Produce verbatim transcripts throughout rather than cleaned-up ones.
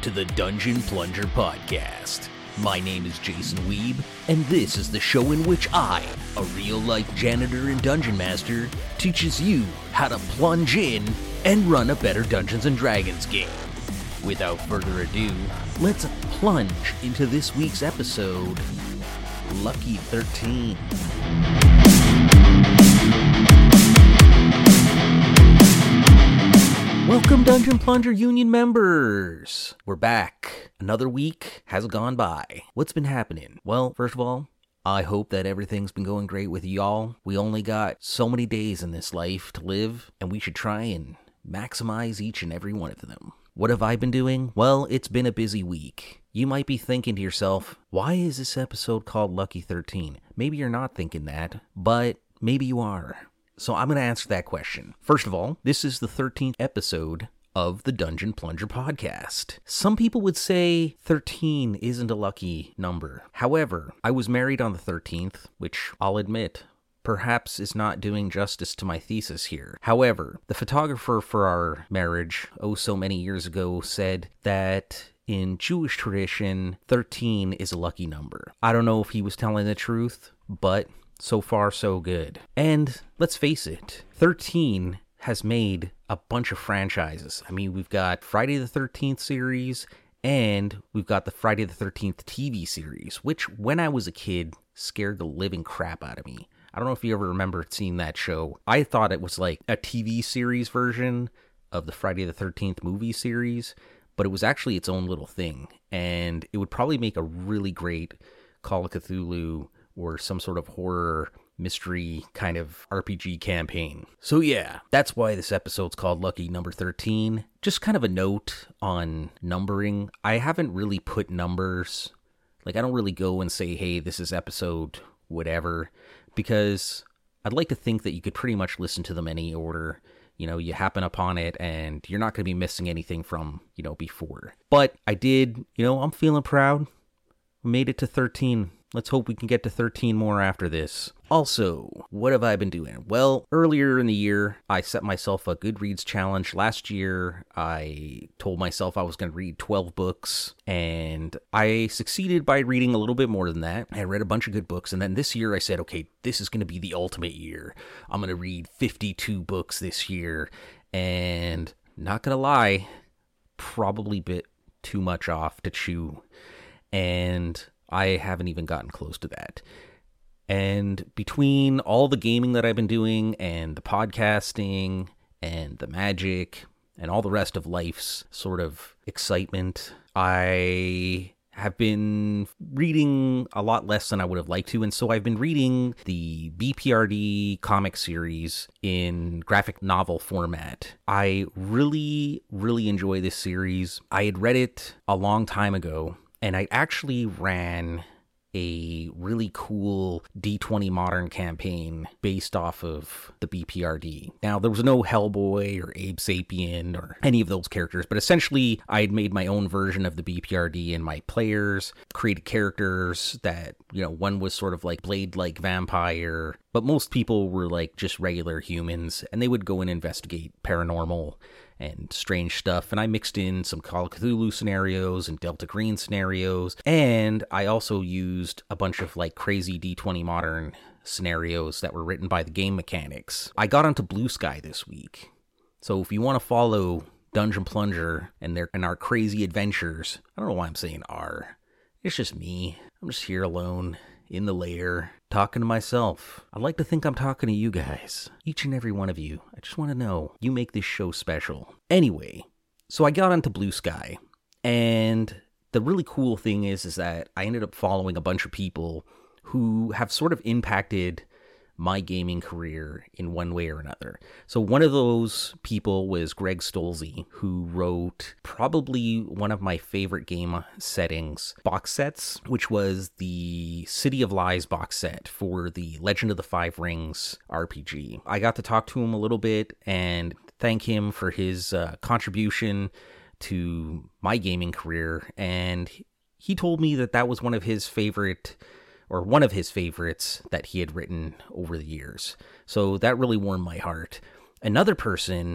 to the Dungeon Plunger Podcast. My name is Jason Weeb, and this is the show in which I, a real-life janitor and dungeon master, teaches you how to plunge in and run a better Dungeons and Dragons game. Without further ado, let's plunge into this week's episode, Lucky thirteen. Welcome, Dungeon Plunger Union members! We're back. Another week has gone by. What's been happening? Well, first of all, I hope that everything's been going great with y'all. We only got so many days in this life to live, and we should try and maximize each and every one of them. What have I been doing? Well, it's been a busy week. You might be thinking to yourself, why is this episode called Lucky thirteen? Maybe you're not thinking that, but maybe you are. So I'm going to answer that question. First of all, this is the thirteenth episode of the Dungeon Plunger Podcast. Some people would say thirteen isn't a lucky number. However, I was married on the thirteenth, which I'll admit, perhaps is not doing justice to my thesis here. However, the photographer for our marriage, oh so many years ago, said that in Jewish tradition, thirteen is a lucky number. I don't know if he was telling the truth, but so far, so good. And let's face it, thirteen has made a bunch of franchises. I mean, we've got Friday the thirteenth series, and we've got the Friday the thirteenth T V series, which, when I was a kid, scared the living crap out of me. I don't know if you ever remember seeing that show. I thought it was like a T V series version of the Friday the thirteenth movie series, but it was actually its own little thing, and it would probably make a really great Call of Cthulhu or some sort of horror mystery kind of R P G campaign. So yeah, that's why this episode's called Lucky Number thirteen. Just kind of a note on numbering. I haven't really put numbers, like I don't really go and say, hey, this is episode whatever, because I'd like to think that you could pretty much listen to them any order. You know, you happen upon it and you're not going to be missing anything from, you know, before. But I did, you know, I'm feeling proud. We made it to thirteen. Let's hope we can get to thirteen more after this. Also, what have I been doing? Well, earlier in the year, I set myself a Goodreads challenge. Last year, I told myself I was going to read twelve books, and I succeeded by reading a little bit more than that. I read a bunch of good books, and then this year I said, okay, this is going to be the ultimate year. I'm going to read fifty-two books this year, and not going to lie, probably bit too much off to chew, and I haven't even gotten close to that. And between all the gaming that I've been doing and the podcasting and the magic and all the rest of life's sort of excitement, I have been reading a lot less than I would have liked to. And so I've been reading the B P R D comic series in graphic novel format. I really, really enjoy this series. I had read it a long time ago, and I actually ran a really cool D twenty Modern campaign based off of the B P R D. Now, there was no Hellboy or Abe Sapien or any of those characters, but essentially I had made my own version of the B P R D and my players created characters that, you know, one was sort of like Blade-like vampire, but most people were like just regular humans, and they would go and investigate paranormal and strange stuff, and I mixed in some Call of Cthulhu scenarios and Delta Green scenarios, and I also used a bunch of like crazy D twenty Modern scenarios that were written by the game mechanics. I got onto Blue Sky this week, so if you want to follow Dungeon Plunger and their and our crazy adventures, I don't know why I'm saying "our." It's just me. I'm just here alone in the lair, talking to myself. I'd like to think I'm talking to you guys, each and every one of you. I just want to know, you make this show special. Anyway, so I got onto Blue Sky, and the really cool thing is, is that I ended up following a bunch of people who have sort of impacted my gaming career in one way or another. So one of those people was Greg Stolze, who wrote probably one of my favorite game settings box sets, which was the City of Lies box set for the Legend of the Five Rings R P G. I got to talk to him a little bit and thank him for his uh, contribution to my gaming career, and he told me that that was one of his favorite or one of his favorites that he had written over the years. So that really warmed my heart. Another person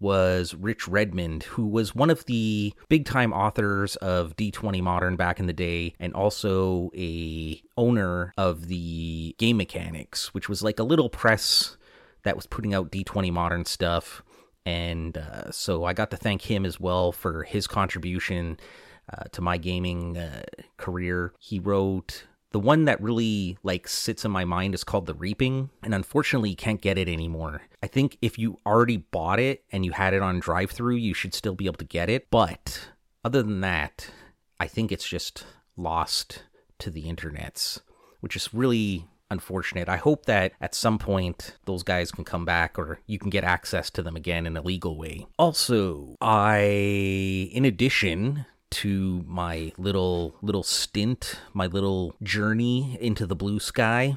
was Rich Redmond, who was one of the big-time authors of D twenty Modern back in the day, and also a owner of the Game Mechanics, which was like a little press that was putting out D twenty Modern stuff. And uh, so I got to thank him as well for his contribution uh, to my gaming uh, career. He wrote... The one that really, like, sits in my mind is called The Reaping, and unfortunately you can't get it anymore. I think if you already bought it and you had it on drive-thru, you should still be able to get it. But other than that, I think it's just lost to the internets, which is really unfortunate. I hope that at some point those guys can come back or you can get access to them again in a legal way. Also, I, in addition... to my little little stint, my little journey into the blue sky,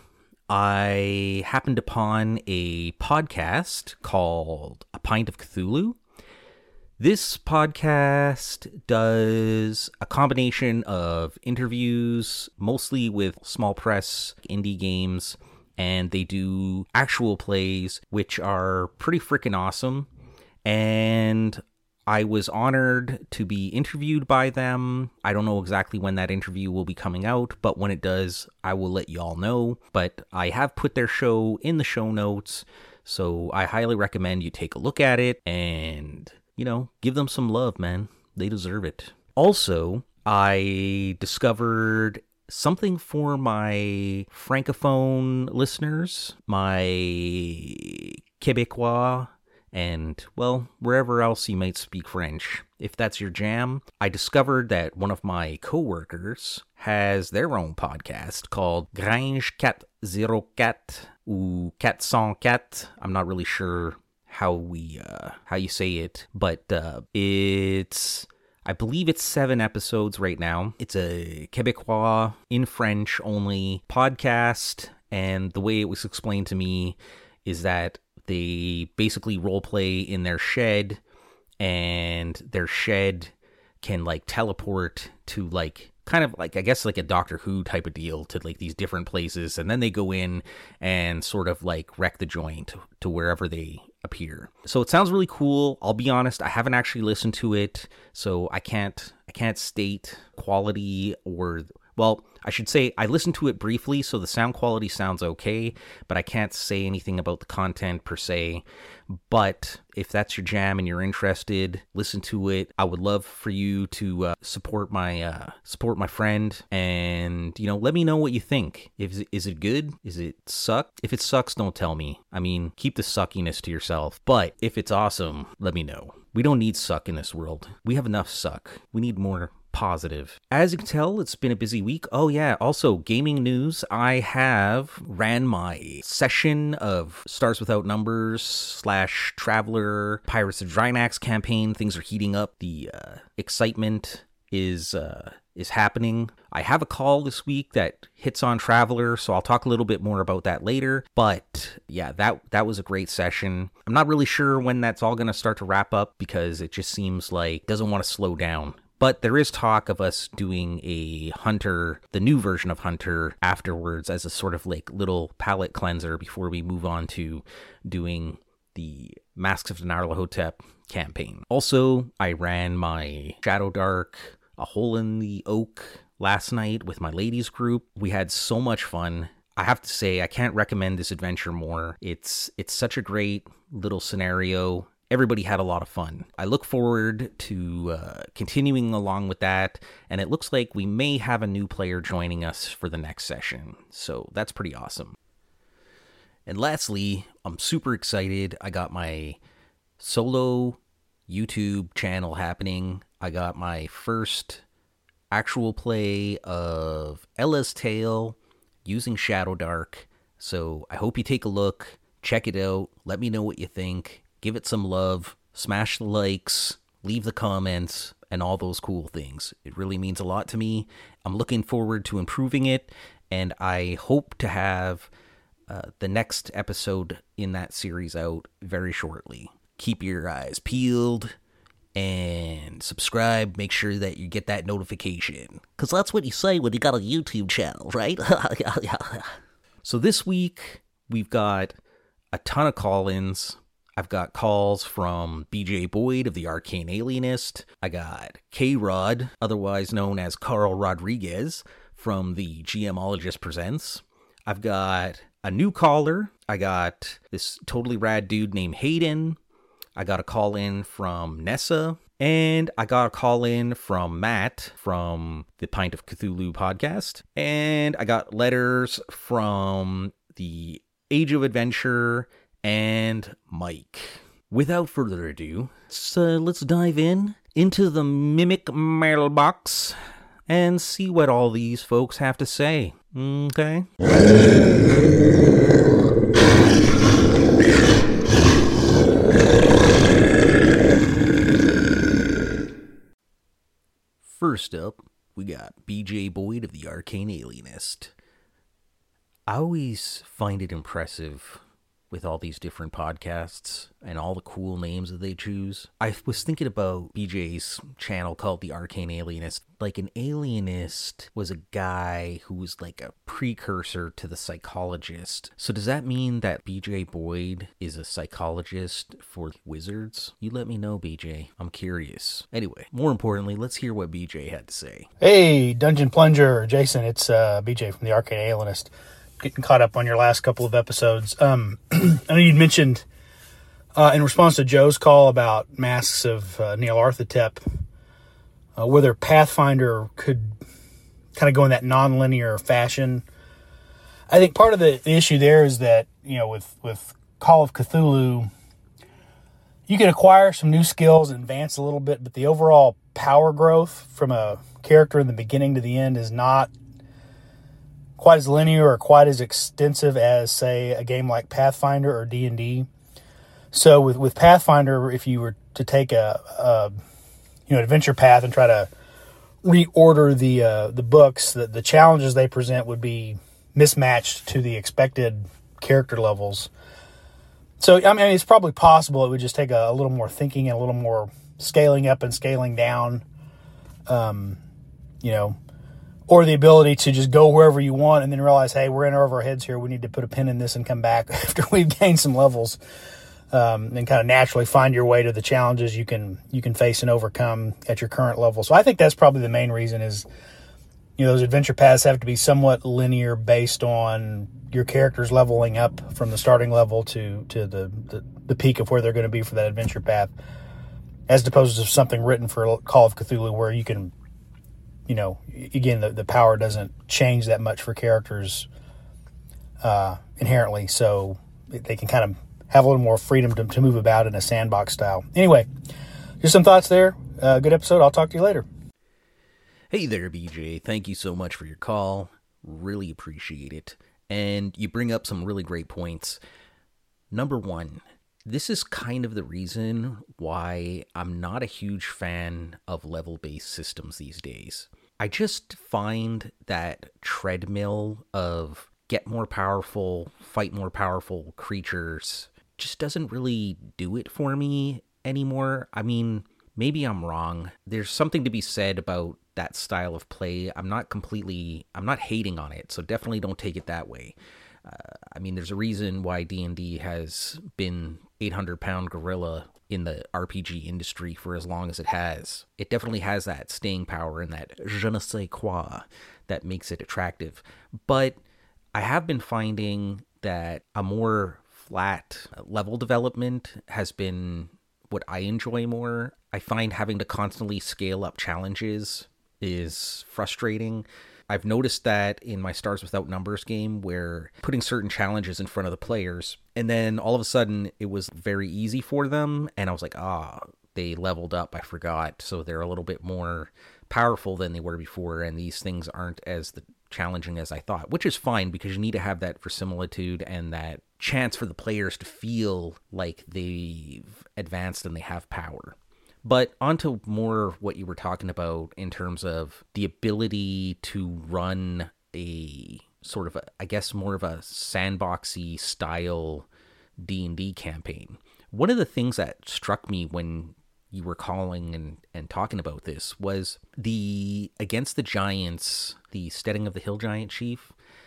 I happened upon a podcast called A Pint of Cthulhu. This podcast does a combination of interviews, mostly with small press indie games, and they do actual plays, which are pretty freaking awesome. And I was honored to be interviewed by them. I don't know exactly when that interview will be coming out, but when it does, I will let y'all know. But I have put their show in the show notes, so I highly recommend you take a look at it and, you know, give them some love, man. They deserve it. Also, I discovered something for my Francophone listeners, my Québécois, and, well, wherever else you might speak French. If that's your jam, I discovered that one of my coworkers has their own podcast called Grange four oh four ou four oh four. I'm not really sure how we uh, how you say it, but uh, it's... I believe it's seven episodes right now. It's a Québécois, in French only podcast, and the way it was explained to me is that they basically role play in their shed, and their shed can like teleport to like kind of like, I guess, like a Doctor Who type of deal to like these different places. And then they go in and sort of like wreck the joint to wherever they appear. So it sounds really cool. I'll be honest, I haven't actually listened to it, so I can't, I can't state quality or... Well, I should say I listened to it briefly, so the sound quality sounds okay, but I can't say anything about the content per se. But if that's your jam and you're interested, listen to it. I would love for you to uh, support my uh, support my friend, and, you know, let me know what you think. If is it good? Is it suck? If it sucks, don't tell me. I mean, keep the suckiness to yourself. But if it's awesome, let me know. We don't need suck in this world. We have enough suck. We need more positive. As you can tell, it's been a busy week. Oh yeah, also gaming news. I have ran my session of Stars Without Numbers slash Traveler Pirates of Drinax campaign. Things are heating up. The uh, excitement is uh, is happening. I have a call this week that hits on Traveler, so I'll talk a little bit more about that later. But yeah, that that was a great session. I'm not really sure when that's all going to start to wrap up because it just seems like it doesn't want to slow down. But there is talk of us doing a Hunter, the new version of Hunter, afterwards as a sort of like little palate cleanser before we move on to doing the Masks of Nyarlathotep campaign. Also, I ran my Shadow Dark, A Hole in the Oak last night with my ladies group. We had so much fun. I have to say, I can't recommend this adventure more. It's it's such a great little scenario. Everybody had a lot of fun. I look forward to uh, continuing along with that, and it looks like we may have a new player joining us for the next session, so that's pretty awesome. And lastly, I'm super excited. I got my solo YouTube channel happening. I got my first actual play of Ella's Tale using Shadow Dark, so I hope you take a look, check it out, let me know what you think. Give it some love, smash the likes, leave the comments, and all those cool things. It really means a lot to me. I'm looking forward to improving it, and I hope to have uh, the next episode in that series out very shortly. Keep your eyes peeled and subscribe. Make sure that you get that notification, because that's what you say when you got a YouTube channel, right? So this week, we've got a ton of call-ins. I've got calls from B J Boyd of the Arcane Alienist. I got K-Rod, otherwise known as Carl Rodriguez, from the GMologist Presents. I've got a new caller. I got this totally rad dude named Hayden. I got a call in from Nessa. And I got a call in from Matt from the Pint of Cthulhu podcast. And I got letters from the Age of Adventure and Mike. Without further ado, so let's dive in into the Mimic mailbox and see what all these folks have to say. Okay? First up, we got B J Boyd of the Arcane Alienist. I always find it impressive with all these different podcasts and all the cool names that they choose. I was thinking about B J's channel called The Arcane Alienist. Like, an alienist was a guy who was like a precursor to the psychologist. So does that mean that B J Boyd is a psychologist for wizards? You let me know, B J. I'm curious. Anyway, more importantly, let's hear what B J had to say. Hey, Dungeon Plunger, Jason, it's uh, B J from The Arcane Alienist. Getting caught up on your last couple of episodes. Um, I know you'd mentioned uh, in response to Joe's call about Masks of uh, Nyarlathotep, uh, whether Pathfinder could kind of go in that non-linear fashion. I think part of the, the issue there is that, you know, with, with Call of Cthulhu, you can acquire some new skills and advance a little bit, but the overall power growth from a character in the beginning to the end is not quite as linear or quite as extensive as, say, a game like Pathfinder or D and D. So with, with Pathfinder, if you were to take a, a you know adventure path and try to reorder the uh, the books, the, the challenges they present would be mismatched to the expected character levels. So I mean, it's probably possible. It would just take a, a little more thinking and a little more scaling up and scaling down. Um, you know. Or the ability to just go wherever you want and then realize, hey, we're in over our heads here. We need to put a pin in this and come back after we've gained some levels, um, and kind of naturally find your way to the challenges you can you can face and overcome at your current level. So I think that's probably the main reason is, you know, those adventure paths have to be somewhat linear based on your characters leveling up from the starting level to to the the, the peak of where they're going to be for that adventure path, as opposed to something written for Call of Cthulhu where you can, you know, again, the, the power doesn't change that much for characters uh, inherently, so they can kind of have a little more freedom to, to move about in a sandbox style. Anyway, just some thoughts there. Uh, good episode. I'll talk to you later. Hey there, B J. Thank you so much for your call. Really appreciate it. And you bring up some really great points. Number one, this is kind of the reason why I'm not a huge fan of level-based systems these days. I just find that treadmill of get more powerful, fight more powerful creatures just doesn't really do it for me anymore. I mean, maybe I'm wrong. There's something to be said about that style of play. I'm not completely, I'm not hating on it, so definitely don't take it that way. Uh, I mean, there's a reason why D and D has been eight hundred pound gorilla in the R P G industry for as long as it has. It definitely has that staying power and that je ne sais quoi that makes it attractive. But I have been finding that a more flat level development has been what I enjoy more. I find having to constantly scale up challenges is frustrating. I've noticed that in my Stars Without Numbers game, where putting certain challenges in front of the players, and then all of a sudden it was very easy for them, and I was like, ah, oh, they leveled up, I forgot, so they're a little bit more powerful than they were before, and these things aren't as the challenging as I thought, which is fine, because you need to have that verisimilitude and that chance for the players to feel like they've advanced and they have power. But onto more what you were talking about in terms of the ability to run a sort of, a, I guess, more of a sandboxy style D and D campaign. One of the things that struck me when you were calling and, and talking about this was the Against the Giants, the Steading of the Hill Giant Chief.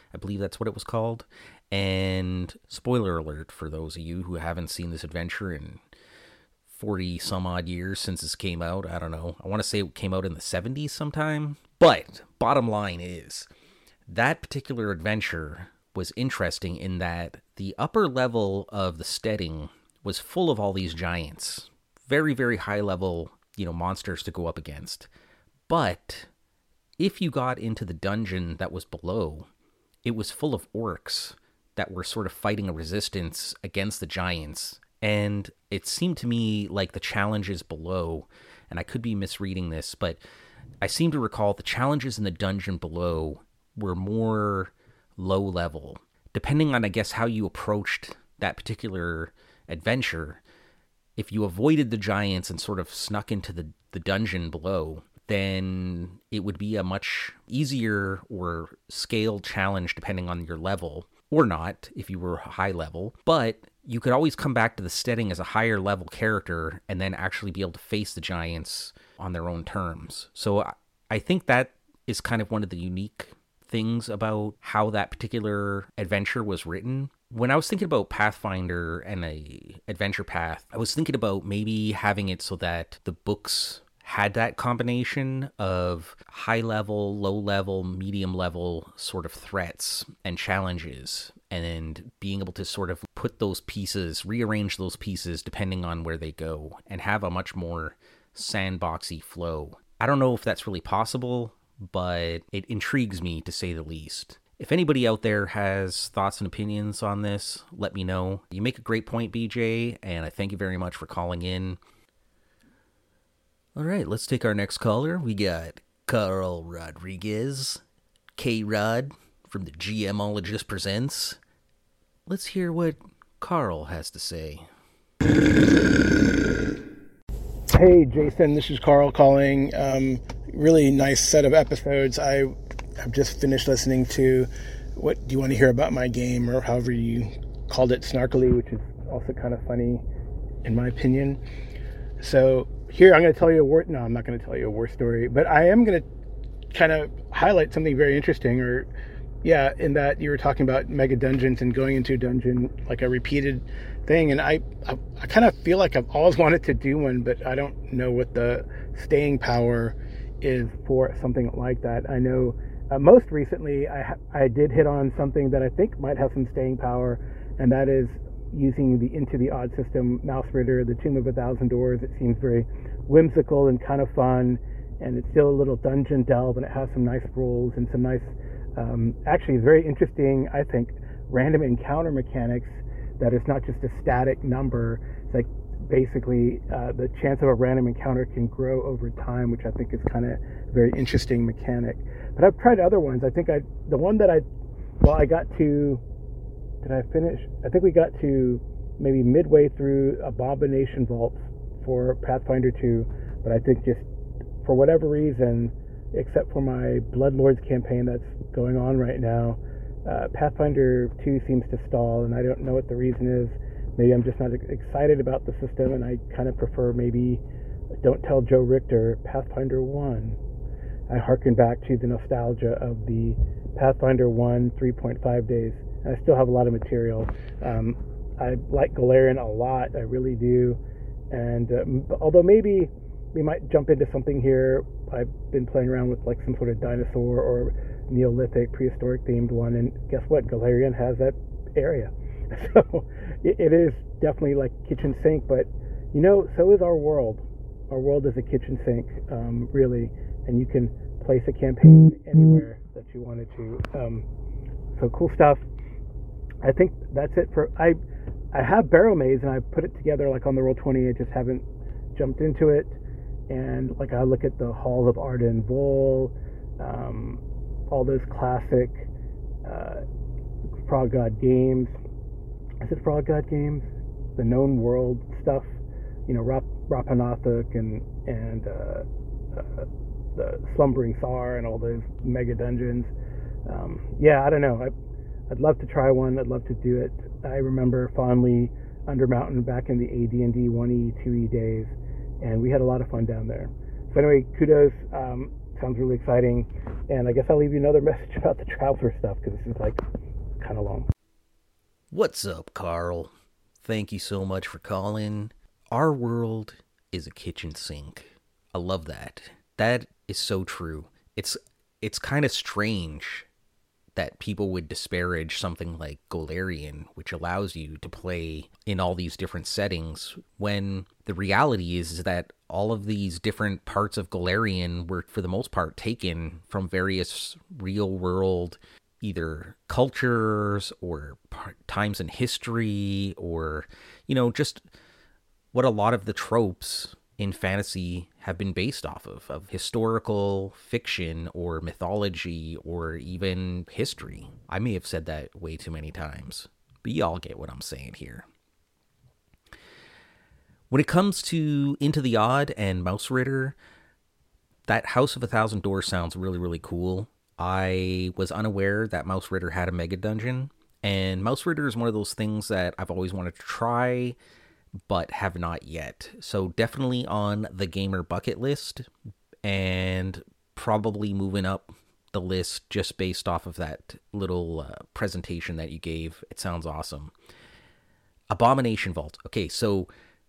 I believe that's what it was called. And spoiler alert for those of you who haven't seen this adventure in forty some odd years since this came out. I don't know. I want to say it came out in the seventies sometime. But bottom line is, that particular adventure was interesting in that the upper level of the steading was full of all these giants. Very, very high level, you know, monsters to go up against. But if you got into the dungeon that was below, it was full of orcs that were sort of fighting a resistance against the giants. And it seemed to me like the challenges below, and I could be misreading this, but I seem to recall the challenges in the dungeon below were more low level. Depending on, I guess, how you approached that particular adventure, if you avoided the giants and sort of snuck into the, the dungeon below, then it would be a much easier or scaled challenge depending on your level, or not if you were high level. But you could always come back to the steading as a higher level character and then actually be able to face the giants on their own terms. So I think that is kind of one of the unique things about how that particular adventure was written. When I was thinking about Pathfinder and a adventure path, I was thinking about maybe having it so that the books had that combination of high level, low level, medium level sort of threats and challenges, and being able to sort of put those pieces, rearrange those pieces depending on where they go, and have a much more sandboxy flow. I don't know if that's really possible, but it intrigues me to say the least. If anybody out there has thoughts and opinions on this, let me know. You make a great point, B J, and I thank you very much for calling in. All right, let's take our next caller. We got Carl Rodriguez, K-Rod from the GMologist Presents. Let's hear what Carl has to say. Hey, Jason, this is Carl calling. Um, really nice set of episodes. I have just finished listening to What Do You Want to Hear About My Game, or however you called it, snarkily, which is also kind of funny, in my opinion. So here, I'm going to tell you a war. No, I'm not going to tell you a war story, but I am going to kind of highlight something very interesting, or yeah, in that you were talking about mega dungeons and going into a dungeon like a repeated thing. And I, I, I kind of feel like I've always wanted to do one, but I don't know what the staying power is for something like that. I know uh, most recently I, ha- I did hit on something that I think might have some staying power, and that is using the Into the Odd System Mouse Ritter, the Tomb of a Thousand Doors. It seems very whimsical and kind of fun, and it's still a little dungeon delve, and it has some nice rules and some nice, um, actually very interesting, I think, random encounter mechanics that is not just a static number. It's like basically uh, the chance of a random encounter can grow over time, which I think is kind of a very interesting mechanic. But I've tried other ones. I think I, the one that I, well, I got to, did I finish? I think we got to maybe midway through Abomination Vaults for Pathfinder two, but I think just for whatever reason, except for my Bloodlords campaign that's going on right now, uh, Pathfinder two seems to stall, and I don't know what the reason is. Maybe I'm just not excited about the system, and I kind of prefer maybe Don't Tell Joe Richter, Pathfinder one. I harken back to the nostalgia of the Pathfinder one three point five days. I still have a lot of material. Um, I like Golarion a lot, I really do. And uh, although maybe we might jump into something here, I've been playing around with like some sort of dinosaur or Neolithic, prehistoric themed one, and guess what? Golarion has that area. So it, it is definitely like kitchen sink, but you know, so is our world. Our world is a kitchen sink, um, really, and you can place a campaign anywhere that you wanted to. Um, so cool stuff. I think that's it for I. I have Barrow Maze, and I put it together like on the Roll twenty. I just haven't jumped into it. And like I look at the Halls of Arden Vol, um, all those classic uh, Frog God games. Is it Frog God games? The known world stuff. You know, Rap- Rapanathuk and and uh, uh, the Slumbering Tsar and all those mega dungeons. Um, yeah, I don't know. I, I'd love to try one. I'd love to do it. I remember fondly Undermountain back in the A D and D one E, two E days, and we had a lot of fun down there. So anyway, kudos. Um, sounds really exciting. And I guess I'll leave you another message about the Traveler stuff, because this is like kind of long. What's up, Carl? Thank you so much for calling. Our world is a kitchen sink. I love that. That is so true. It's it's kind of strange that people would disparage something like Golarion, which allows you to play in all these different settings, when the reality is, is that all of these different parts of Golarion were, for the most part, taken from various real-world either cultures or times in history, or, you know, just what a lot of the tropes in fantasy have been based off of, of historical fiction or mythology or even history. I may have said that way too many times, but y'all get what I'm saying here. When it comes to Into the Odd and Mausritter, that House of a Thousand Doors sounds really, really cool. I was unaware that Mausritter had a mega dungeon, and Mausritter is one of those things that I've always wanted to try, but have not yet. So definitely on the gamer bucket list, and probably moving up the list just based off of that little uh, presentation that you gave. It sounds awesome. Abomination Vault. Okay, so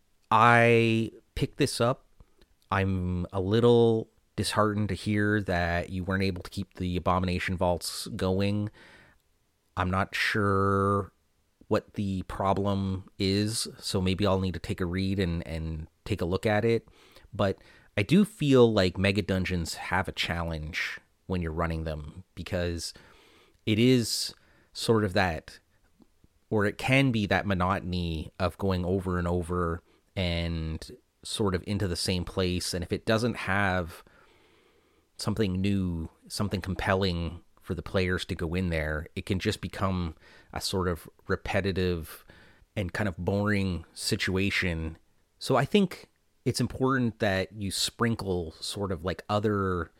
I picked this up. I'm a little disheartened to hear that you weren't able to keep the Abomination Vaults going. I'm not sure what the problem is, so maybe I'll need to take a read and, and take a look at it. But I do feel like Mega Dungeons have a challenge when you're running them, because it is sort of that, or it can be that monotony of going over and over and sort of into the same place. And if it doesn't have something new, something compelling for the players to go in there, it can just become a sort of repetitive and kind of boring situation. So I think it's important that you sprinkle sort of like other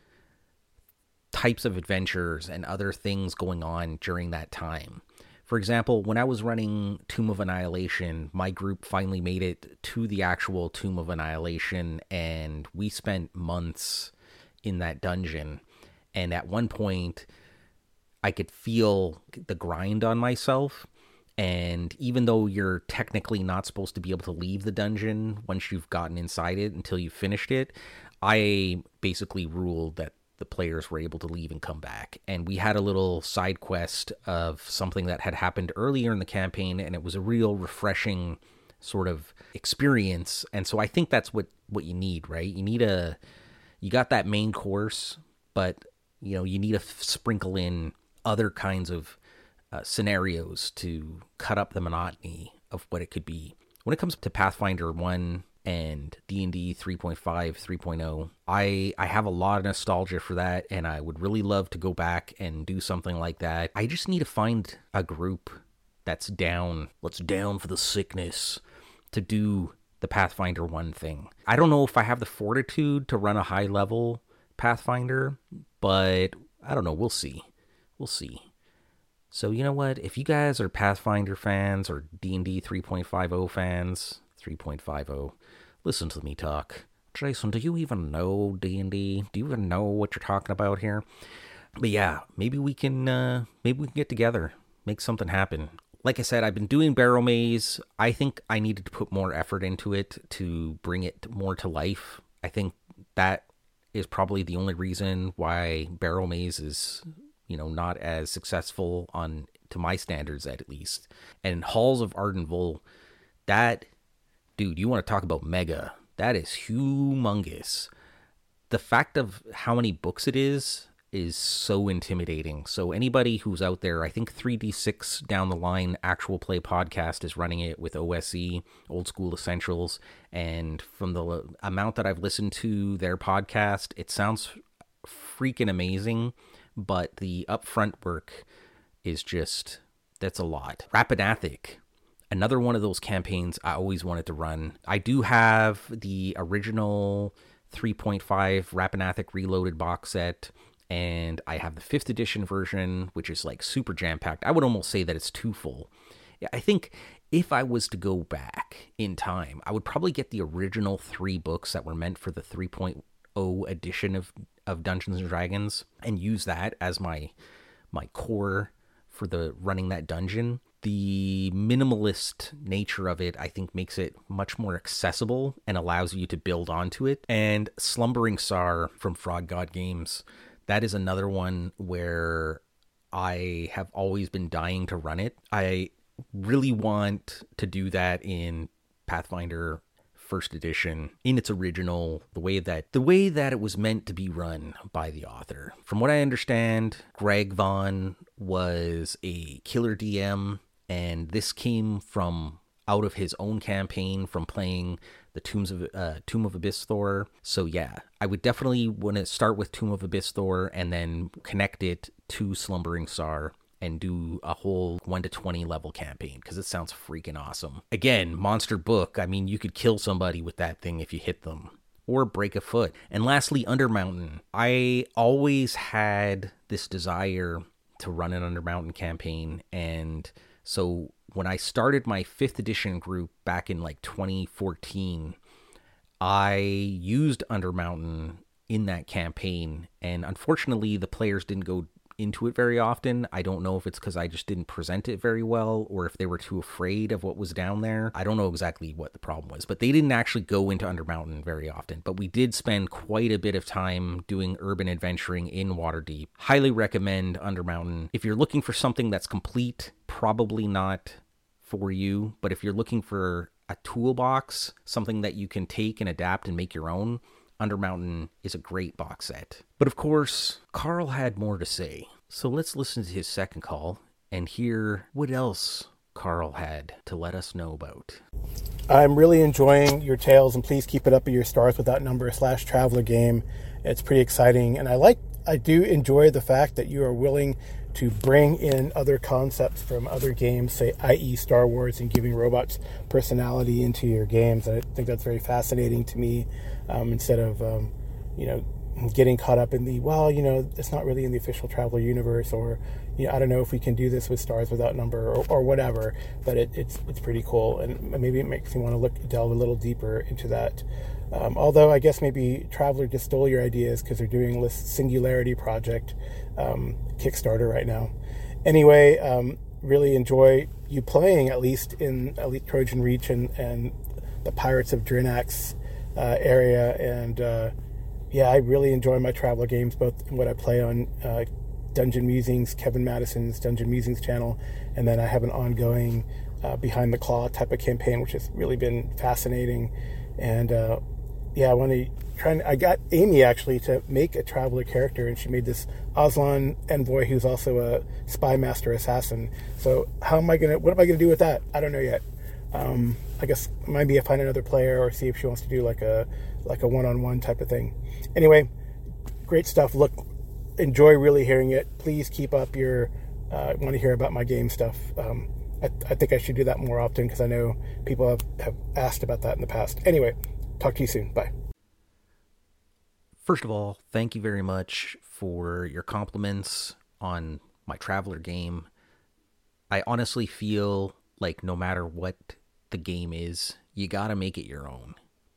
types of adventures and other things going on during that time. For example, when I was running Tomb of Annihilation, my group finally made it to the actual Tomb of Annihilation, and we spent months in that dungeon. And at one point, I could feel the grind on myself. And even though you're technically not supposed to be able to leave the dungeon once you've gotten inside it until you've finished it, I basically ruled that the players were able to leave and come back. And we had a little side quest of something that had happened earlier in the campaign, and it was a real refreshing sort of experience. And so I think that's what, what you need, right? You need a, you got that main course, but, you know, you need to f- sprinkle in other kinds of uh, scenarios to cut up the monotony of what it could be. When it comes to Pathfinder one and D and D three point five, three point oh, I, I have a lot of nostalgia for that, and I would really love to go back and do something like that. I just need to find a group that's down, let's down for the sickness, to do the Pathfinder one thing. I don't know if I have the fortitude to run a high level Pathfinder, but I don't know, we'll see. We'll see. So you know what? If you guys are Pathfinder fans or D and D three point five fans, three point five, listen to me talk. Jason, do you even know D and D? Do you even know what you're talking about here? But yeah, maybe we can uh, maybe we can get together, make something happen. Like I said, I've been doing Barrow Maze. I think I needed to put more effort into it to bring it more to life. I think that is probably the only reason why Barrow Maze is, you know, not as successful on, to my standards at least. And Halls of Ardenville, that, dude, you want to talk about mega. That is humongous. The fact of how many books it is is so intimidating. So anybody who's out there, I think three D six down the line Actual Play Podcast is running it with O S E, Old School Essentials, and from the amount that I've listened to their podcast, it sounds freaking amazing, but the upfront work is just, that's a lot. Rapidnathic, another one of those campaigns I always wanted to run. I do have the original three point five Rapidnathic Reloaded box set, and I have the fifth edition version, which is like super jam-packed. I would almost say that it's too full. I think if I was to go back in time, I would probably get the original three books that were meant for the three point oh edition of of Dungeons and Dragons and use that as my my core for the running that dungeon. The minimalist nature of it, I think, makes it much more accessible and allows you to build onto it. And Slumbering Tsar from Frog God Games, that is another one where I have always been dying to run it. I really want to do that in Pathfinder First Edition in its original, the way that the way that it was meant to be run by the author. From what I understand, Greg Vaughn was a killer D M, and this came from out of his own campaign from playing the Tombs of uh, Tomb of Abyssthor. So yeah, I would definitely want to start with Tomb of Abyssthor and then connect it to Slumbering Tsar and do a whole one to twenty level campaign, because it sounds freaking awesome. Again, monster book. I mean, you could kill somebody with that thing if you hit them, or break a foot. And lastly, Undermountain. I always had this desire to run an Undermountain campaign, and so when I started my fifth edition group back in like twenty fourteen, I used Undermountain in that campaign, and unfortunately the players didn't go into it very often. I don't know if it's because I just didn't present it very well, or if they were too afraid of what was down there. I don't know exactly what the problem was, but they didn't actually go into Undermountain very often. But we did spend quite a bit of time doing urban adventuring in Waterdeep. Highly recommend Undermountain. If you're looking for something that's complete, probably not for you, but if you're looking for a toolbox, something that you can take and adapt and make your own, Undermountain is a great box set. But of course, Carl had more to say. So let's listen to his second call and hear what else Carl had to let us know about. I'm really enjoying your tales, and please keep it up at your Stars Without Number slash Traveler game. It's pretty exciting, and I like, I do enjoy the fact that you are willing to bring in other concepts from other games, say, that is. Star Wars, and giving robots personality into your games. And I think that's very fascinating to me, um, instead of, um, you know, getting caught up in the, well, you know, it's not really in the official Traveler universe, or, you know, I don't know if we can do this with Stars Without Number, or, or whatever, but it, it's it's pretty cool, and maybe it makes me want to look delve a little deeper into that. Um, although I guess maybe Traveler just stole your ideas because they're doing this Singularity project um, Kickstarter right now. Anyway, um, really enjoy you playing, at least in Elite Trojan Reach and, and the Pirates of Drinax uh, area. And uh, yeah, I really enjoy my Traveler games, both what I play on uh, Dungeon Musings, Kevin Madison's Dungeon Musings channel, and then I have an ongoing uh, Behind the Claw type of campaign, which has really been fascinating. And uh, yeah, I want to try and I got Amy actually to make a Traveler character, and she made this Aslan envoy who's also a spy master assassin. So how am I gonna? What am I gonna do with that? I don't know yet. Um, I guess maybe I find another player, or see if she wants to do like a like a one-on-one type of thing. Anyway, great stuff. Look, enjoy really hearing it. Please keep up your. Uh, want to hear about my game stuff. Um, I, I think I should do that more often, because I know people have, have asked about that in the past. Anyway. Talk to you soon. Bye. First of all, thank you very much for your compliments on my Traveler game. I honestly feel like no matter what the game is, you gotta make it your own.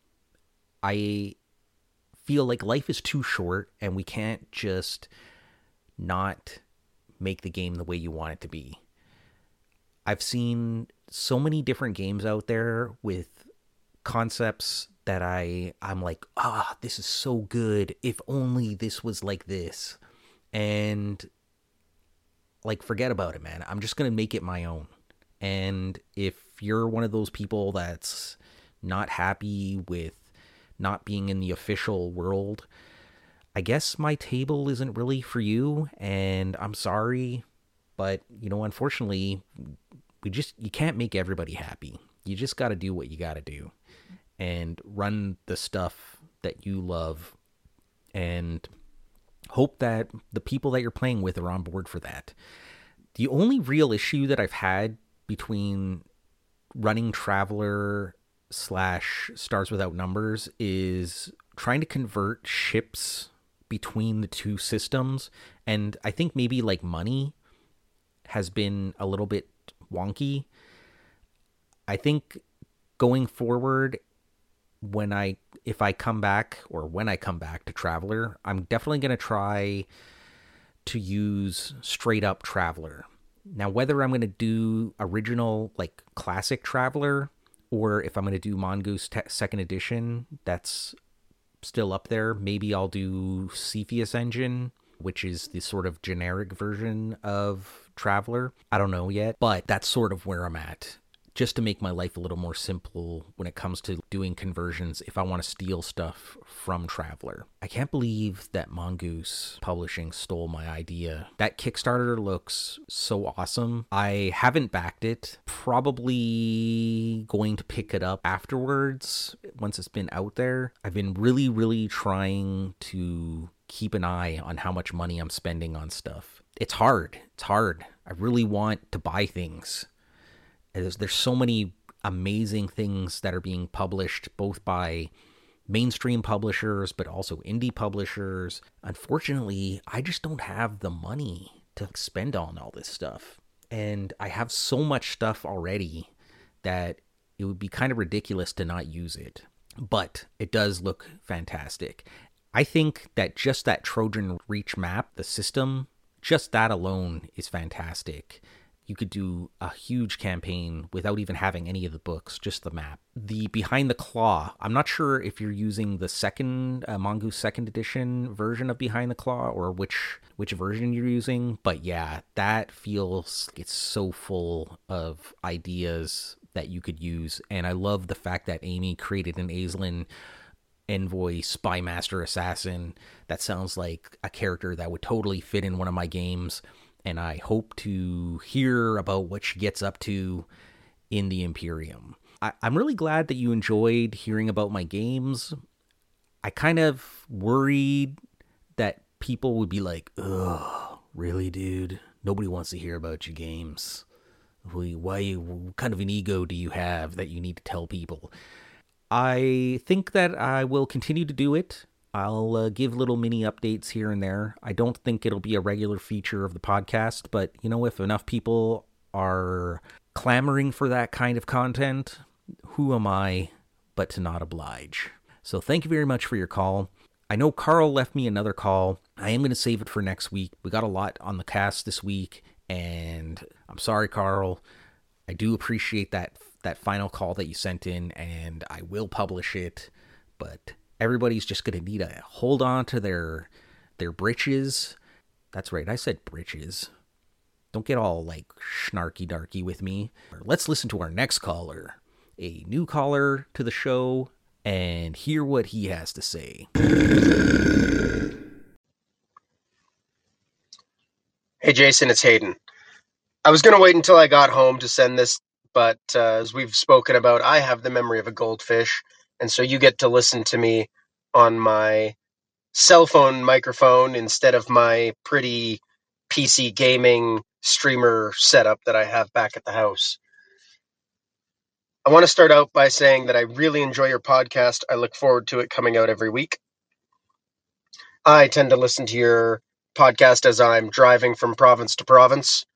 I feel like life is too short, and we can't just not make the game the way you want it to be. I've seen so many different games out there with concepts that I, I'm like, ah, this is so good. If only this was like this. And, like, forget about it, man. I'm just going to make it my own. And if you're one of those people that's not happy with not being in the official world, I guess my table isn't really for you. And I'm sorry. But, you know, unfortunately, we just, you can't make everybody happy. You just got to do what you got to do. And run the stuff that you love, and hope that the people that you're playing with are on board for that. The only real issue that I've had between running Traveler slash Stars Without Numbers is trying to convert ships between the two systems. And I think maybe like money has been a little bit wonky. I think going forward, when I if I come back or when I come back to Traveler, I'm definitely going to try to use straight up Traveler. Now, whether I'm going to do original, like classic Traveler, or if I'm going to do Mongoose te- second edition, that's still up there. Maybe I'll do Cepheus Engine, which is the sort of generic version of Traveler. I don't know yet, but that's sort of where I'm at. Just to make my life a little more simple when it comes to doing conversions if I want to steal stuff from Traveler. I can't believe that Mongoose Publishing stole my idea. That Kickstarter looks so awesome. I haven't backed it. Probably going to pick it up afterwards once it's been out there. I've been really, really trying to keep an eye on how much money I'm spending on stuff. It's hard. It's hard. I really want to buy things. There's, there's so many amazing things that are being published, both by mainstream publishers, but also indie publishers. Unfortunately, I just don't have the money to spend on all this stuff. And I have so much stuff already that it would be kind of ridiculous to not use it. But it does look fantastic. I think that just that Trojan Reach map, the system, just that alone is fantastic. You could do a huge campaign without even having any of the books, just the map. The Behind the Claw, I'm not sure if you're using the second, uh, Mongoose second edition version of Behind the Claw or which which version you're using, but yeah, that feels, it's so full of ideas that you could use. And I love the fact that Amy created an Aislinn envoy spy master assassin. That sounds like a character that would totally fit in one of my games. And I hope to hear about what she gets up to in the Imperium. I, I'm really glad that you enjoyed hearing about my games. I kind of worried that people would be like, ugh, really, dude? Nobody wants to hear about your games. Why, what kind of an ego do you have that you need to tell people? I think that I will continue to do it. I'll uh, give little mini updates here and there. I don't think it'll be a regular feature of the podcast, but, you know, if enough people are clamoring for that kind of content, who am I but to not oblige? So thank you very much for your call. I know Carl left me another call. I am going to save it for next week. We got a lot on the cast this week, and I'm sorry, Carl. I do appreciate that that final call that you sent in, and I will publish it, but everybody's just going to need to hold on to their their britches. That's right, I said britches. Don't get all, like, snarky-darky with me. Let's listen to our next caller, a new caller to the show, and hear what he has to say. Hey, Jason, it's Hayden. I was going to wait until I got home to send this, but uh, as we've spoken about, I have the memory of a goldfish, and so you get to listen to me on my cell phone microphone instead of my pretty P C gaming streamer setup that I have back at the house. I want to start out by saying that I really enjoy your podcast. I look forward to it coming out every week. I tend to listen to your podcast as I'm driving from province to province.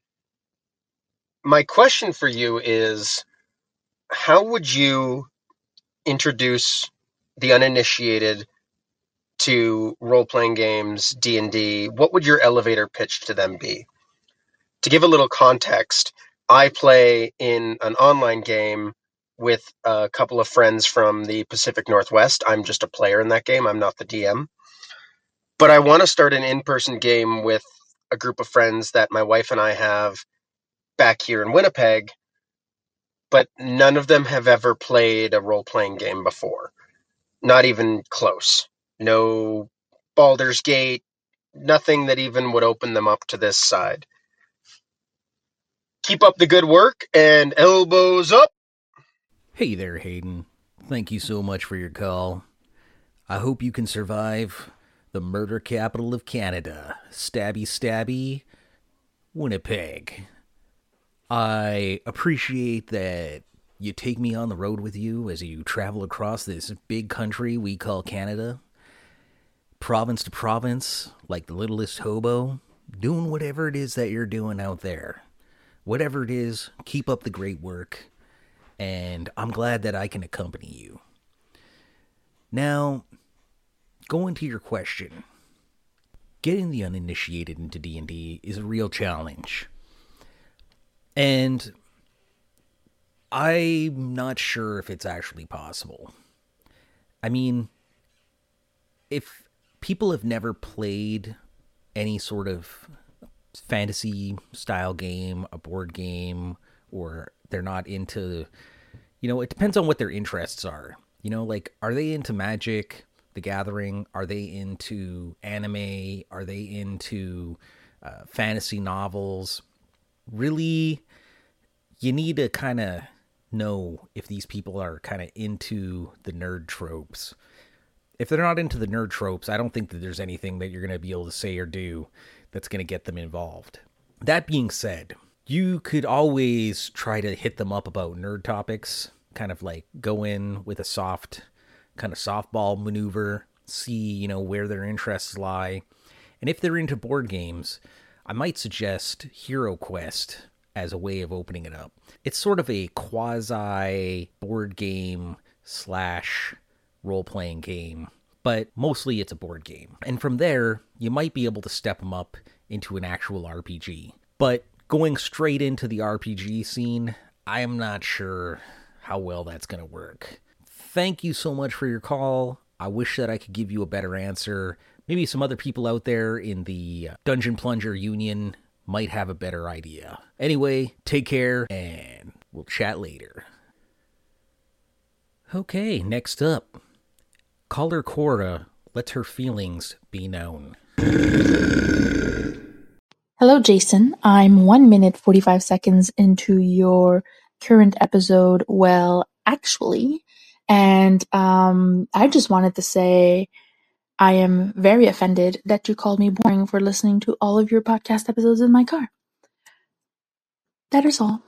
My question for you is, how would you introduce the uninitiated to role-playing games, D and D? What would your elevator pitch to them be? To give a little context, I play in an online game with a couple of friends from the Pacific Northwest. I'm just a player in that game. I'm not the D M. But I want to start an in-person game with a group of friends that my wife and I have back here in Winnipeg, but none of them have ever played a role-playing game before. Not even close. No Baldur's Gate, nothing that even would open them up to this side. Keep up the good work, and elbows up! Hey there, Hayden. Thank you so much for your call. I hope you can survive the murder capital of Canada, stabby stabby, Winnipeg. I appreciate that you take me on the road with you as you travel across this big country we call Canada, province to province, like the littlest hobo, doing whatever it is that you're doing out there. Whatever it is, keep up the great work, and I'm glad that I can accompany you. Now, going to your question, getting the uninitiated into D and D is a real challenge. And I'm not sure if it's actually possible. I mean, if people have never played any sort of fantasy style game, a board game, or they're not into, you know, it depends on what their interests are. You know, like, are they into Magic the Gathering? Are they into anime? Are they into uh, fantasy novels? Really, you need to kind of know if these people are kind of into the nerd tropes. If they're not into the nerd tropes, I don't think that there's anything that you're going to be able to say or do that's going to get them involved. That being said, you could always try to hit them up about nerd topics, kind of like go in with a soft kind of softball maneuver, see, you know, where their interests lie. And if they're into board games, I might suggest Hero Quest as a way of opening it up. It's sort of a quasi board game slash role-playing game, but mostly it's a board game. And from there, you might be able to step them up into an actual R P G. But going straight into the R P G scene, I am not sure how well that's going to work. Thank you so much for your call. I wish that I could give you a better answer. Maybe some other people out there in the Dungeon Plunger Union might have a better idea. Anyway, take care, and we'll chat later. Okay, next up. Caller Cora lets her feelings be known. Hello, Jason. I'm one minute, forty-five seconds into your current episode, well, actually, and um, I just wanted to say I am very offended that you called me boring for listening to all of your podcast episodes in my car. That is all.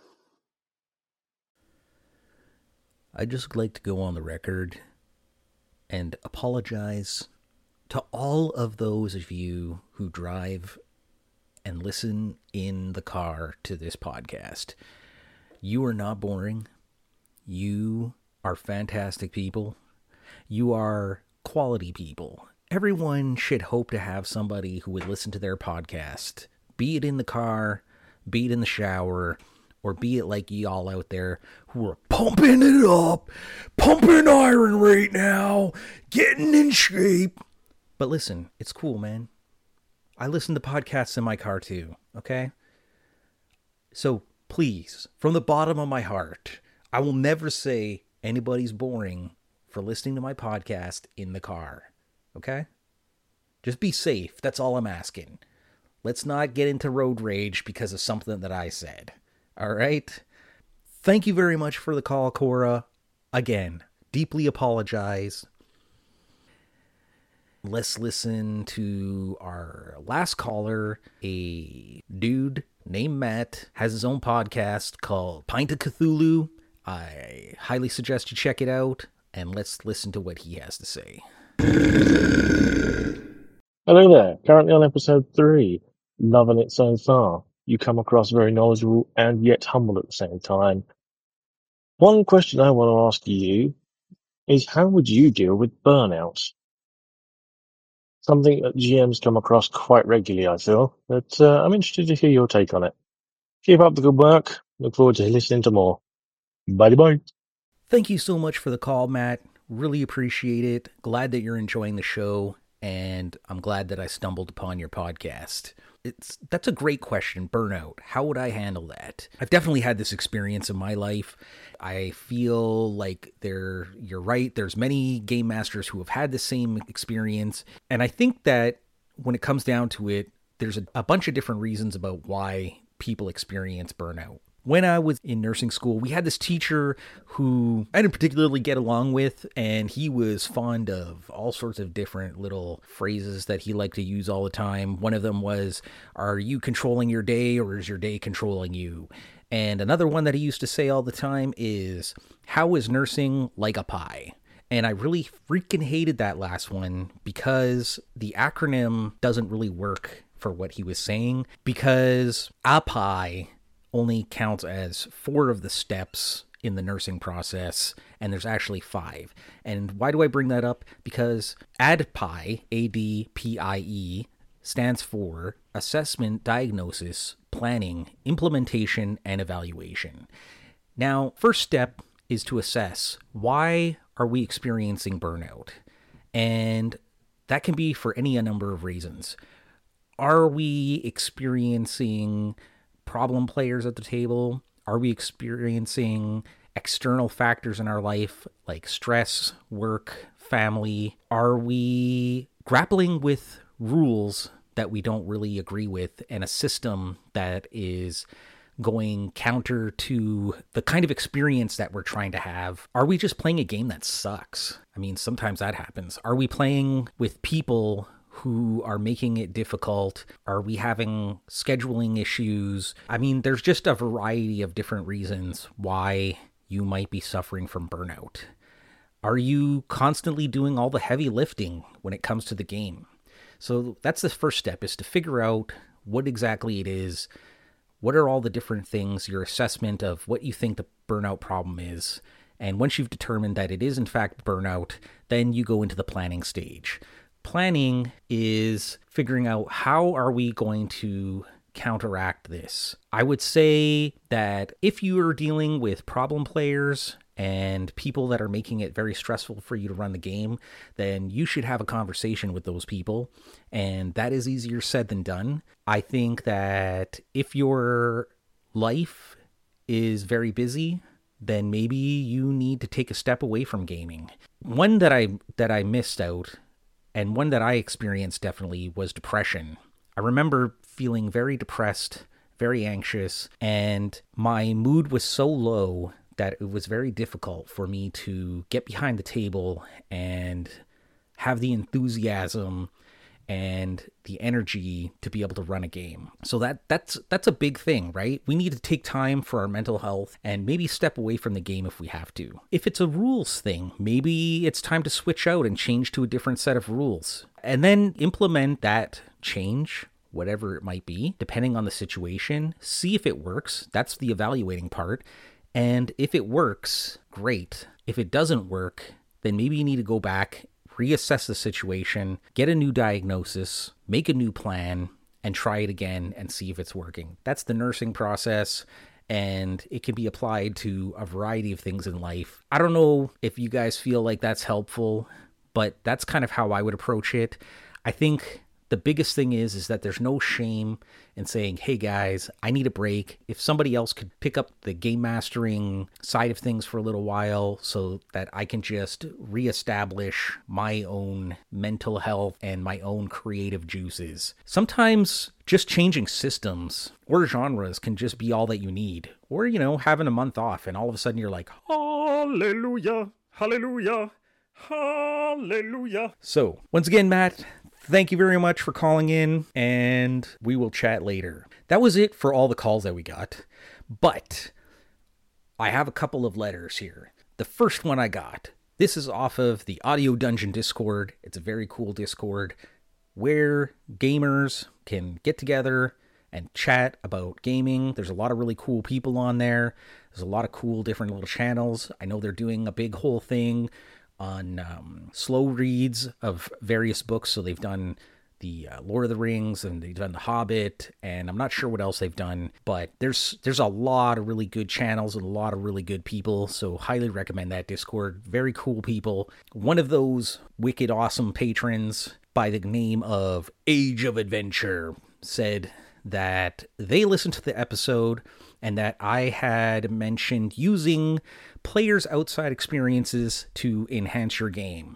I'd just like to go on the record and apologize to all of those of you who drive and listen in the car to this podcast. You are not boring. You are fantastic people. You are quality people. Everyone should hope to have somebody who would listen to their podcast, be it in the car, be it in the shower, or be it like y'all out there who are pumping it up, pumping iron right now, getting in shape. But listen, it's cool, man. I listen to podcasts in my car too, okay? So please, from the bottom of my heart, I will never say anybody's boring for listening to my podcast in the car, okay? Just be safe. That's all I'm asking. Let's not get into road rage because of something that I said. All right? Thank you very much for the call, Cora. Again, deeply apologize. Let's listen to our last caller, a dude named Matt, has his own podcast called Pint of Cthulhu. I highly suggest you check it out, and let's listen to what he has to say. Hello there, currently on episode three, loving it so far. You come across very knowledgeable and yet humble at the same time. One question I want to ask you is, how would you deal with burnout? Something that G Ms come across quite regularly, I feel, but uh, I'm interested to hear your take on it. Keep up the good work. Look forward to listening to more. Bye-bye. Thank you so much for the call, Matt. Really appreciate it. Glad that you're enjoying the show, and I'm glad that I stumbled upon your podcast. It's that's a great question, burnout. How would I handle that? I've definitely had this experience in my life. I feel like there, you're right. There's many game masters who have had the same experience. And I think that when it comes down to it, there's a, a bunch of different reasons about why people experience burnout. When I was in nursing school, we had this teacher who I didn't particularly get along with, and he was fond of all sorts of different little phrases that he liked to use all the time. One of them was, "Are you controlling your day, or is your day controlling you?" And another one that he used to say all the time is, "How is nursing like a pie?" And I really freaking hated that last one because the acronym doesn't really work for what he was saying, because a pie only counts as four of the steps, in the nursing process, and there's actually five. And why do I bring that up? Because A D P I E, A D P I E, stands for Assessment, Diagnosis, Planning, Implementation, and Evaluation. Now, first step is to assess, why are we experiencing burnout? And that can be for any number of reasons. Are we experiencing problem players at the table? Are we experiencing external factors in our life like stress, work, family? Are we grappling with rules that we don't really agree with and a system that is going counter to the kind of experience that we're trying to have? Are we just playing a game that sucks? I mean, sometimes that happens. Are we playing with people who are making it difficult? Are we having scheduling issues? I mean, there's just a variety of different reasons why you might be suffering from burnout. Are you constantly doing all the heavy lifting when it comes to the game? So that's the first step, is to figure out what exactly it is. What are all the different things, your assessment of what you think the burnout problem is. And once you've determined that it is in fact burnout, then you go into the planning stage. Planning is figuring out, how are we going to counteract this? I would say that if you are dealing with problem players and people that are making it very stressful for you to run the game, then you should have a conversation with those people. And that is easier said than done. I think that if your life is very busy, then maybe you need to take a step away from gaming. One that I that I missed out, and one that I experienced definitely, was depression. I remember feeling very depressed, very anxious, and my mood was so low that it was very difficult for me to get behind the table and have the enthusiasm and the energy to be able to run a game. So that that's that's a big thing, right? We need to take time for our mental health and maybe step away from the game if we have to. If it's a rules thing, maybe it's time to switch out and change to a different set of rules. And then implement that change, whatever it might be, depending on the situation. See if it works. That's the evaluating part. And if it works, great. If it doesn't work, then maybe you need to go back, reassess the situation, get a new diagnosis, make a new plan, and try it again and see if it's working. That's the nursing process, and it can be applied to a variety of things in life. I don't know if you guys feel like that's helpful, but that's kind of how I would approach it. I think the biggest thing is, is that there's no shame in saying, hey guys, I need a break. If somebody else could pick up the game mastering side of things for a little while so that I can just reestablish my own mental health and my own creative juices. Sometimes just changing systems or genres can just be all that you need. Or, you know, having a month off and all of a sudden you're like, hallelujah, hallelujah, hallelujah. So once again, Matt, thank you very much for calling in, and we will chat later. That was it for all the calls that we got, but I have a couple of letters here. The first one I got, this is off of the Audio Dungeon Discord. It's a very cool Discord where gamers can get together and chat about gaming. There's a lot of really cool people on there. There's a lot of cool different little channels. I know they're doing a big whole thing on um, slow reads of various books. So they've done the uh, Lord of the Rings and they've done The Hobbit, and I'm not sure what else they've done, but there's there's a lot of really good channels and a lot of really good people. So highly recommend that Discord. Very cool people. One of those wicked awesome patrons by the name of Age of Adventure said that they listened to the episode and that I had mentioned using players' outside experiences to enhance your game.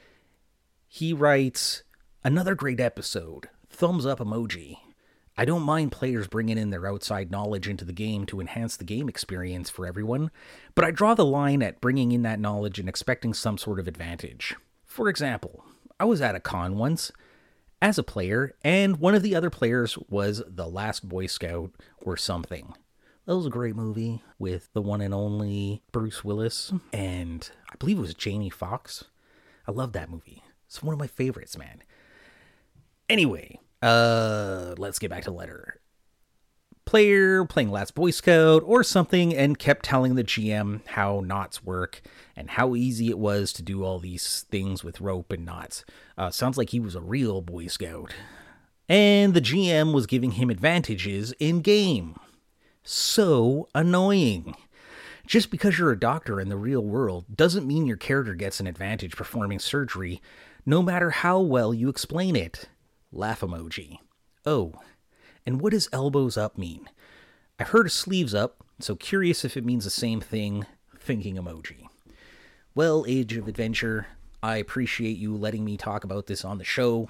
He writes, another great episode. Thumbs up emoji. I don't mind players bringing in their outside knowledge into the game to enhance the game experience for everyone, but I draw the line at bringing in that knowledge and expecting some sort of advantage. For example, I was at a con once as a player, and one of the other players was the Last Boy Scout or something. That was a great movie with the one and only Bruce Willis, and I believe it was Jamie Foxx. I love that movie. It's one of my favorites, man. Anyway, uh, let's get back to the letter. player playing last Boy Scout or something and kept telling the G M how knots work and how easy it was to do all these things with rope and knots. Uh, sounds like he was a real Boy Scout. And the G M was giving him advantages in game. So annoying. Just because you're a doctor in the real world doesn't mean your character gets an advantage performing surgery, no matter how well you explain it. Laugh emoji. Oh, and what does elbows up mean? I've heard of sleeves up, so curious if it means the same thing. Thinking emoji. Well, Age of Adventure, I appreciate you letting me talk about this on the show,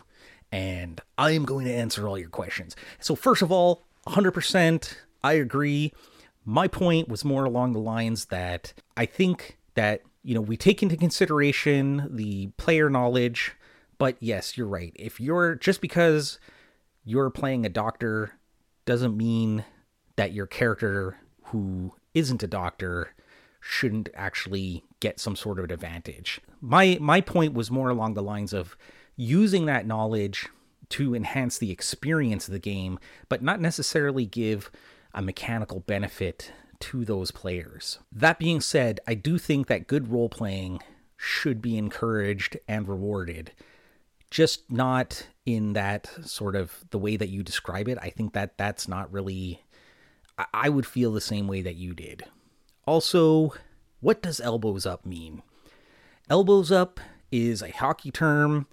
and I am going to answer all your questions. So first of all, one hundred percent, I agree. My point was more along the lines that I think that, you know, we take into consideration the player knowledge, but yes, you're right. If you're, just because you're playing a doctor doesn't mean that your character who isn't a doctor shouldn't actually get some sort of advantage. My my point was more along the lines of using that knowledge to enhance the experience of the game, but not necessarily give a mechanical benefit to those players. That being said, I do think that good role-playing should be encouraged and rewarded, just not in that sort of the way that you describe it. I think that that's not really... I would feel the same way that you did. Also, what does elbows up mean? Elbows up is a hockey term.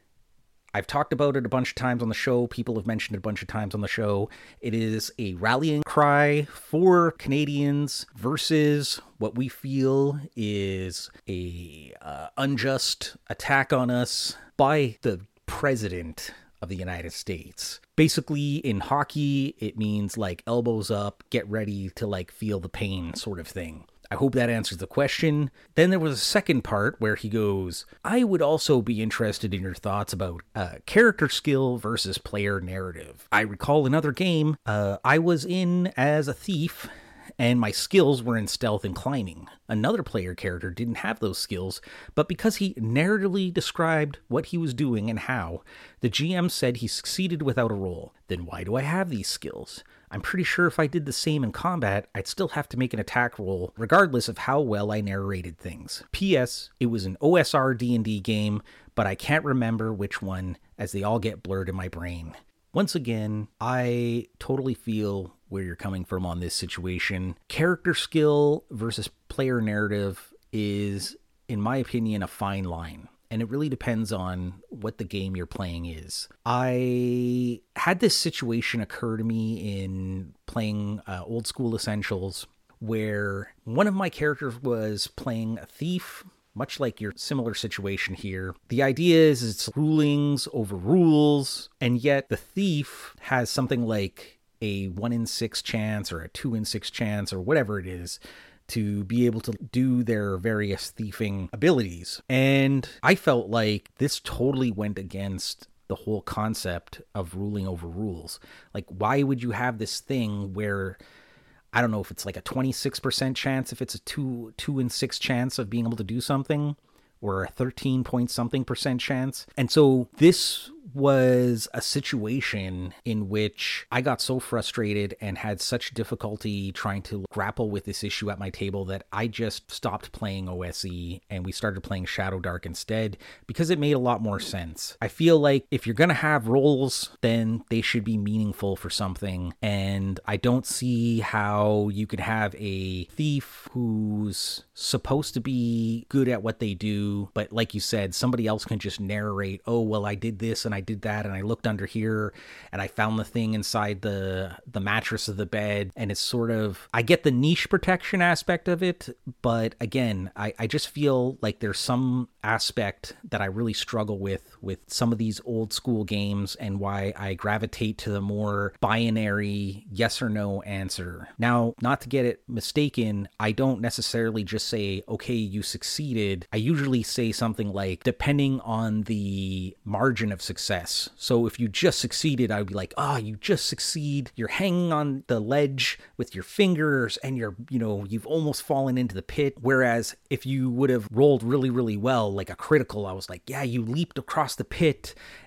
I've talked about it a bunch of times on the show. People have mentioned it a bunch of times on the show. It is a rallying cry for Canadians versus what we feel is a uh, unjust attack on us by the president of the United States. Basically, in hockey, it means like elbows up, get ready to like feel the pain sort of thing. I hope that answers the question. Then there was a second part where he goes, I would also be interested in your thoughts about uh, character skill versus player narrative. I recall another game, uh, I was in as a thief, and my skills were in stealth and climbing. Another player character didn't have those skills, but because he narratively described what he was doing and how, the G M said he succeeded without a roll. Then why do I have these skills? I'm pretty sure if I did the same in combat, I'd still have to make an attack roll, regardless of how well I narrated things. P S. It was an O S R D and D game, but I can't remember which one, as they all get blurred in my brain. Once again, I totally feel where you're coming from on this situation. Character skill versus player narrative is, in my opinion, a fine line. And it really depends on what the game you're playing is. I had this situation occur to me in playing uh, Old School Essentials, where one of my characters was playing a thief, much like your similar situation here. The idea is it's rulings over rules, and yet the thief has something like a one in six chance or a two in six chance or whatever it is to be able to do their various thieving abilities. And I felt like this totally went against the whole concept of ruling over rules. Like, why would you have this thing where, I don't know if it's like a twenty-six percent chance, if it's a two, two in six chance of being able to do something, or a thirteen point something percent chance. And so this was a situation in which I got so frustrated and had such difficulty trying to grapple with this issue at my table that I just stopped playing O S E and we started playing Shadow Dark instead, because it made a lot more sense. I feel like if you're going to have roles, then they should be meaningful for something. And I don't see how you could have a thief who's supposed to be good at what they do, but like you said, somebody else can just narrate, oh, well, I did this and I did that and I looked under here and I found the thing inside the the mattress of the bed. And it's sort of, I get the niche protection aspect of it, but again, I, I just feel like there's some aspect that I really struggle with with some of these old school games, and why I gravitate to the more binary yes or no answer. Now, not to get it mistaken, I don't necessarily just say, okay, you succeeded. I usually say something like, depending on the margin of success. So if you just succeeded, I would be like, ah, oh, you just succeed. You're hanging on the ledge with your fingers and you're, you know, you've almost fallen into the pit. Whereas if you would have rolled really, really well, like a critical, I was like, yeah, you leaped across the pit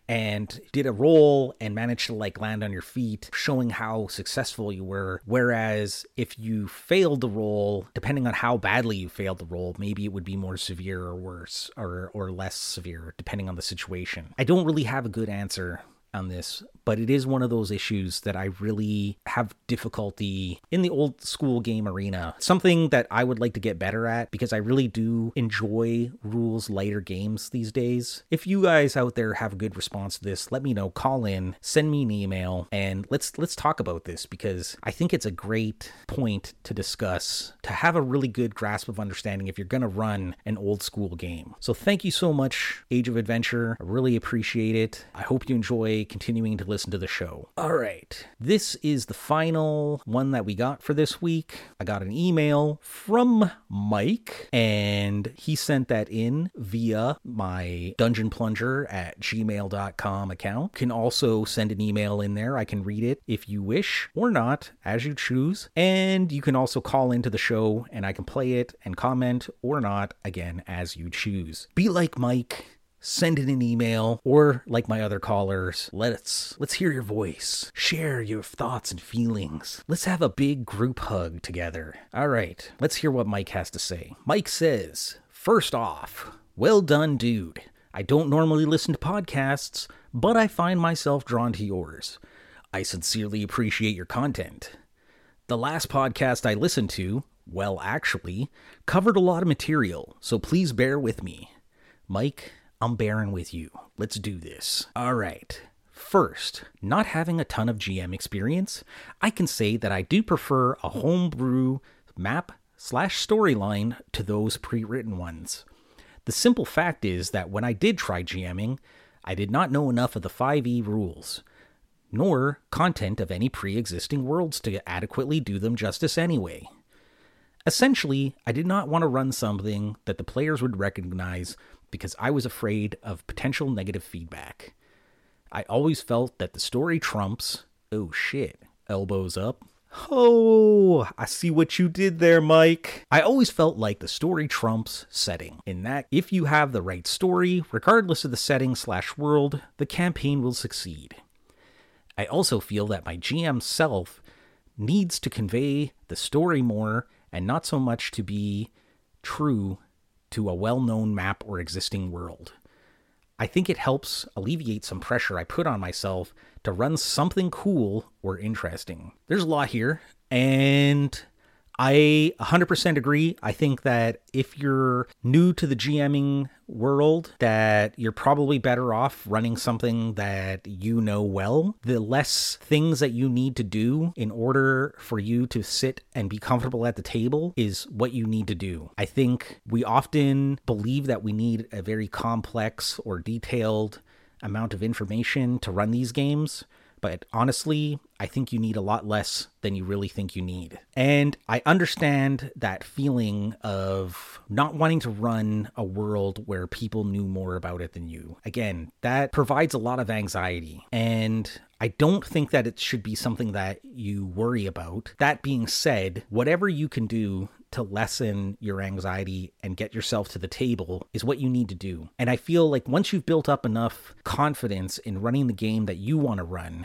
and did a roll and managed to like land on your feet, showing how successful you were. Whereas if you failed the roll, depending on how badly you failed the roll, maybe it would be more severe or worse, or or less severe, depending on the situation. I don't really have a good answer on this, but it is one of those issues that I really have difficulty in the old school game arena. Something that I would like to get better at, because I really do enjoy rules lighter games these days. If you guys out there have a good response to this, let me know. Call in, send me an email, and let's let's talk about this, because I think it's a great point to discuss, to have a really good grasp of understanding if you're going to run an old school game. So thank you so much, Age of Adventure. I really appreciate it. I hope you enjoy continuing to listen to the show. All right, this is the final one that we got for this week. I got an email from Mike, and he sent that in via my dungeon plunger at gmail dot com account. You can also send an email in there. I can read it if you wish, or not, as you choose. And you can also call into the show and I can play it and comment or not, again, as you choose. Be like Mike. Send in an email, or like my other callers, let's let's hear your voice. Share your thoughts and feelings. Let's have a big group hug together. All right, let's hear what Mike has to say. Mike says, first off, well done, dude. I don't normally listen to podcasts, but I find myself drawn to yours. I sincerely appreciate your content. The last podcast I listened to, well, actually, covered a lot of material, so please bear with me. Mike, I'm bearing with you. Let's do this. All right. First, not having a ton of G M experience, I can say that I do prefer a homebrew map slash storyline to those pre-written ones. The simple fact is that when I did try GMing, I did not know enough of the five E rules, nor content of any pre-existing worlds to adequately do them justice anyway. Essentially, I did not want to run something that the players would recognize because I was afraid of potential negative feedback. I always felt that the story trumps, oh shit, elbows up. Oh, I see what you did there, Mike. I always felt like the story trumps setting, in that if you have the right story, regardless of the setting slash world, the campaign will succeed. I also feel that my G M self needs to convey the story more and not so much to be true to a well-known map or existing world. I think it helps alleviate some pressure I put on myself to run something cool or interesting. There's a lot here, and I one hundred percent agree. I think that if you're new to the GMing world, that you're probably better off running something that you know well. The less things that you need to do in order for you to sit and be comfortable at the table is what you need to do. I think we often believe that we need a very complex or detailed amount of information to run these games, but honestly, I think you need a lot less than you really think you need. And I understand that feeling of not wanting to run a world where people knew more about it than you. Again, that provides a lot of anxiety, and I don't think that it should be something that you worry about. That being said, whatever you can do to lessen your anxiety and get yourself to the table is what you need to do. And I feel like once you've built up enough confidence in running the game that you want to run,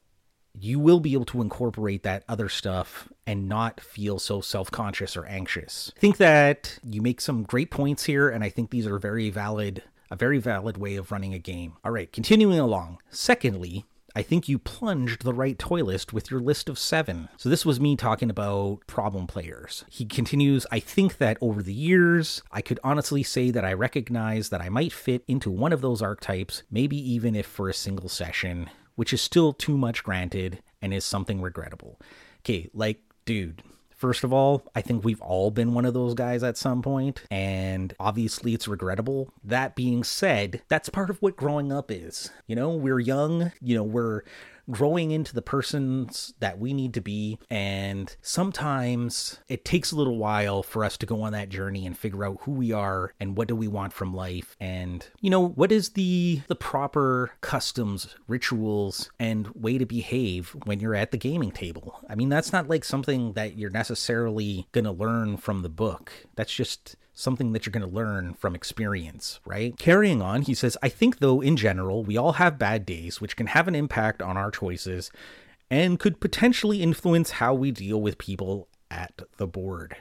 you will be able to incorporate that other stuff and not feel so self-conscious or anxious. I think that you make some great points here, and I think these are very valid, a very valid way of running a game. All right, continuing along. Secondly, I think you plunged the right toy list with your list of seven. So this was me talking about problem players. He continues, I think that over the years, I could honestly say that I recognize that I might fit into one of those archetypes, maybe even if for a single session, which is still too much granted and is something regrettable. Okay, like, dude, first of all, I think we've all been one of those guys at some point, and obviously it's regrettable. That being said, that's part of what growing up is. You know, we're young, you know, we're growing into the persons that we need to be, and sometimes it takes a little while for us to go on that journey and figure out who we are and what do we want from life, and you know, what is the the proper customs, rituals, and way to behave when you're at the gaming table. I mean, that's not like something that you're necessarily gonna learn from the book. That's just something that you're going to learn from experience, right? Carrying on, he says, I think, though, in general, we all have bad days, which can have an impact on our choices and could potentially influence how we deal with people at the board.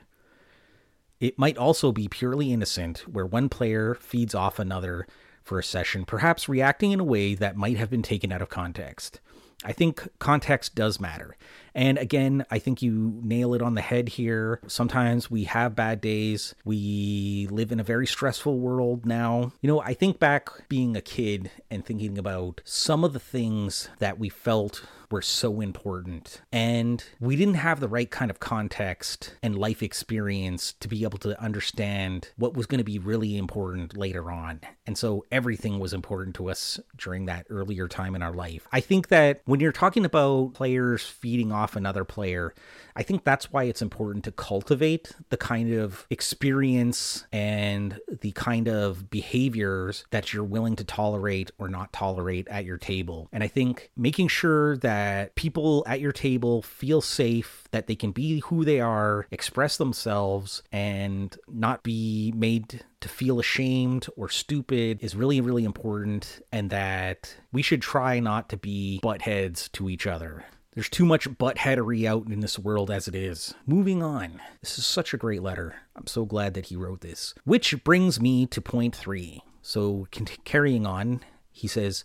It might also be purely innocent, where one player feeds off another for a session, perhaps reacting in a way that might have been taken out of context. I think context does matter. And again, I think you nail it on the head here. Sometimes we have bad days. We live in a very stressful world now. You know, I think back being a kid and thinking about some of the things that we felt were so important. And we didn't have the right kind of context and life experience to be able to understand what was going to be really important later on. And so everything was important to us during that earlier time in our life. I think that when you're talking about players feeding off another player, I think that's why it's important to cultivate the kind of experience and the kind of behaviors that you're willing to tolerate or not tolerate at your table. And I think making sure that people at your table feel safe, that they can be who they are, express themselves, and not be made to feel ashamed or stupid is really, really important, and that we should try not to be butt heads to each other. There's too much buttheadery out in this world as it is. Moving on. This is such a great letter. I'm so glad that he wrote this. Which brings me to point three. So carrying on, he says,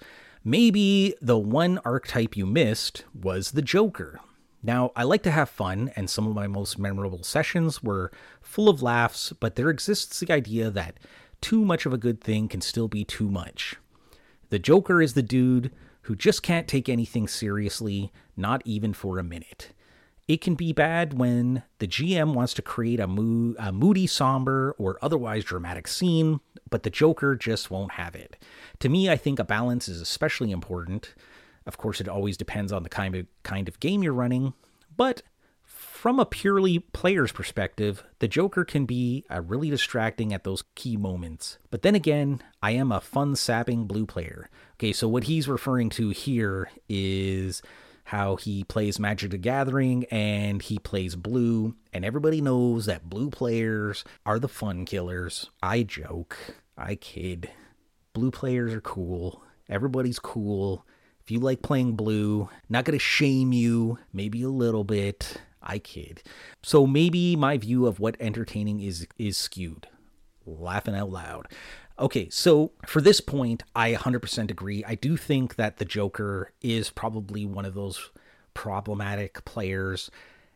maybe the one archetype you missed was the Joker. Now, I like to have fun, and some of my most memorable sessions were full of laughs, but there exists the idea that too much of a good thing can still be too much. The Joker is the dude who just can't take anything seriously, not even for a minute. It can be bad when the G M wants to create a, mo- a moody, somber, or otherwise dramatic scene, but the Joker just won't have it. To me, I think a balance is especially important. Of course, it always depends on the kind of kind of game you're running, but from a purely player's perspective, the Joker can be uh, really distracting at those key moments. But then again, I am a fun-sapping blue player. Okay, so what he's referring to here is how he plays Magic the Gathering and he plays blue, and everybody knows that blue players are the fun killers. I joke. I kid. Blue players are cool. Everybody's cool. If you like playing blue, not going to shame you, maybe a little bit. I kid. So maybe my view of what entertaining is is skewed. Laughing out loud. Okay, so for this point, I one hundred percent agree. I do think that the Joker is probably one of those problematic players.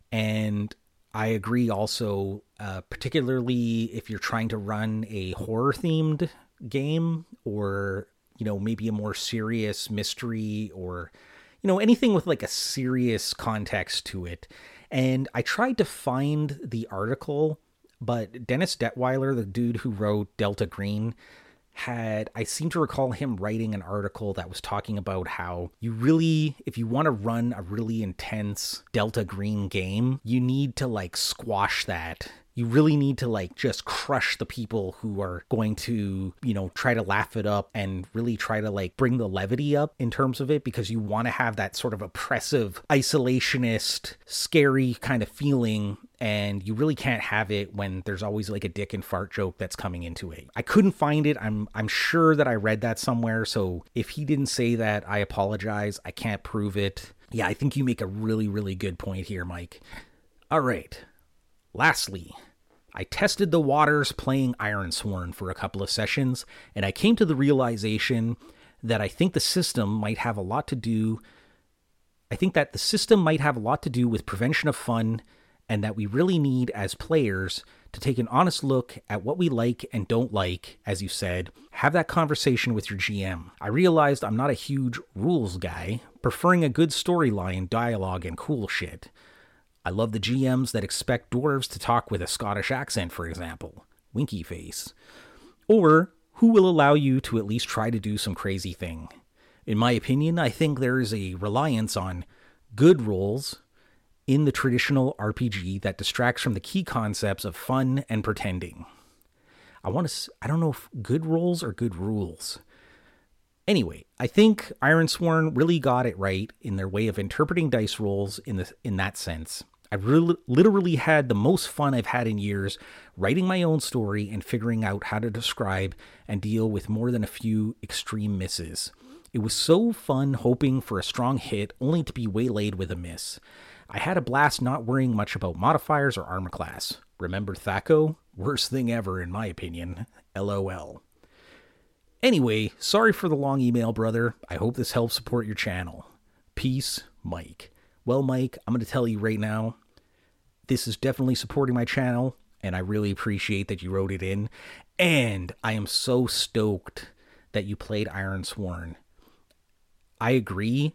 And I agree also, uh, particularly if you're trying to run a horror-themed game, or, you know, maybe a more serious mystery, or, you know, anything with like a serious context to it. And I tried to find the article, but Dennis Detweiler, the dude who wrote Delta Green, had, I seem to recall him writing an article that was talking about how you really, if you want to run a really intense Delta Green game, you need to like squash that. You really need to like just crush the people who are going to, you know, try to laugh it up and really try to like bring the levity up in terms of it, because you want to have that sort of oppressive, isolationist, scary kind of feeling. And you really can't have it when there's always like a dick and fart joke that's coming into it. I couldn't find it. I'm I'm sure that I read that somewhere. So if he didn't say that, I apologize. I can't prove it. Yeah, I think you make a really, really good point here, Mike. All right. Lastly, I tested the waters playing Ironsworn for a couple of sessions, and I came to the realization that I think the system might have a lot to do. I think that the system might have a lot to do with prevention of fun, and that we really need, as players, to take an honest look at what we like and don't like, as you said. Have that conversation with your G M. I realized I'm not a huge rules guy, preferring a good storyline, dialogue, and cool shit. I love the G Ms that expect dwarves to talk with a Scottish accent, for example. Winky face. Or who will allow you to at least try to do some crazy thing. In my opinion, I think there is a reliance on good roles in the traditional R P G that distracts from the key concepts of fun and pretending. I want to, I don't know if good roles or good rules. Anyway, I think Ironsworn really got it right in their way of interpreting dice rolls in the in that sense. I really, literally had the most fun I've had in years writing my own story and figuring out how to describe and deal with more than a few extreme misses. It was so fun hoping for a strong hit only to be waylaid with a miss. I had a blast not worrying much about modifiers or armor class. Remember Thaco? Worst thing ever in my opinion. LOL. Anyway, sorry for the long email, brother. I hope this helps support your channel. Peace, Mike. Well, Mike, I'm going to tell you right now, this is definitely supporting my channel, and I really appreciate that you wrote it in. And I am so stoked that you played Ironsworn. I agree.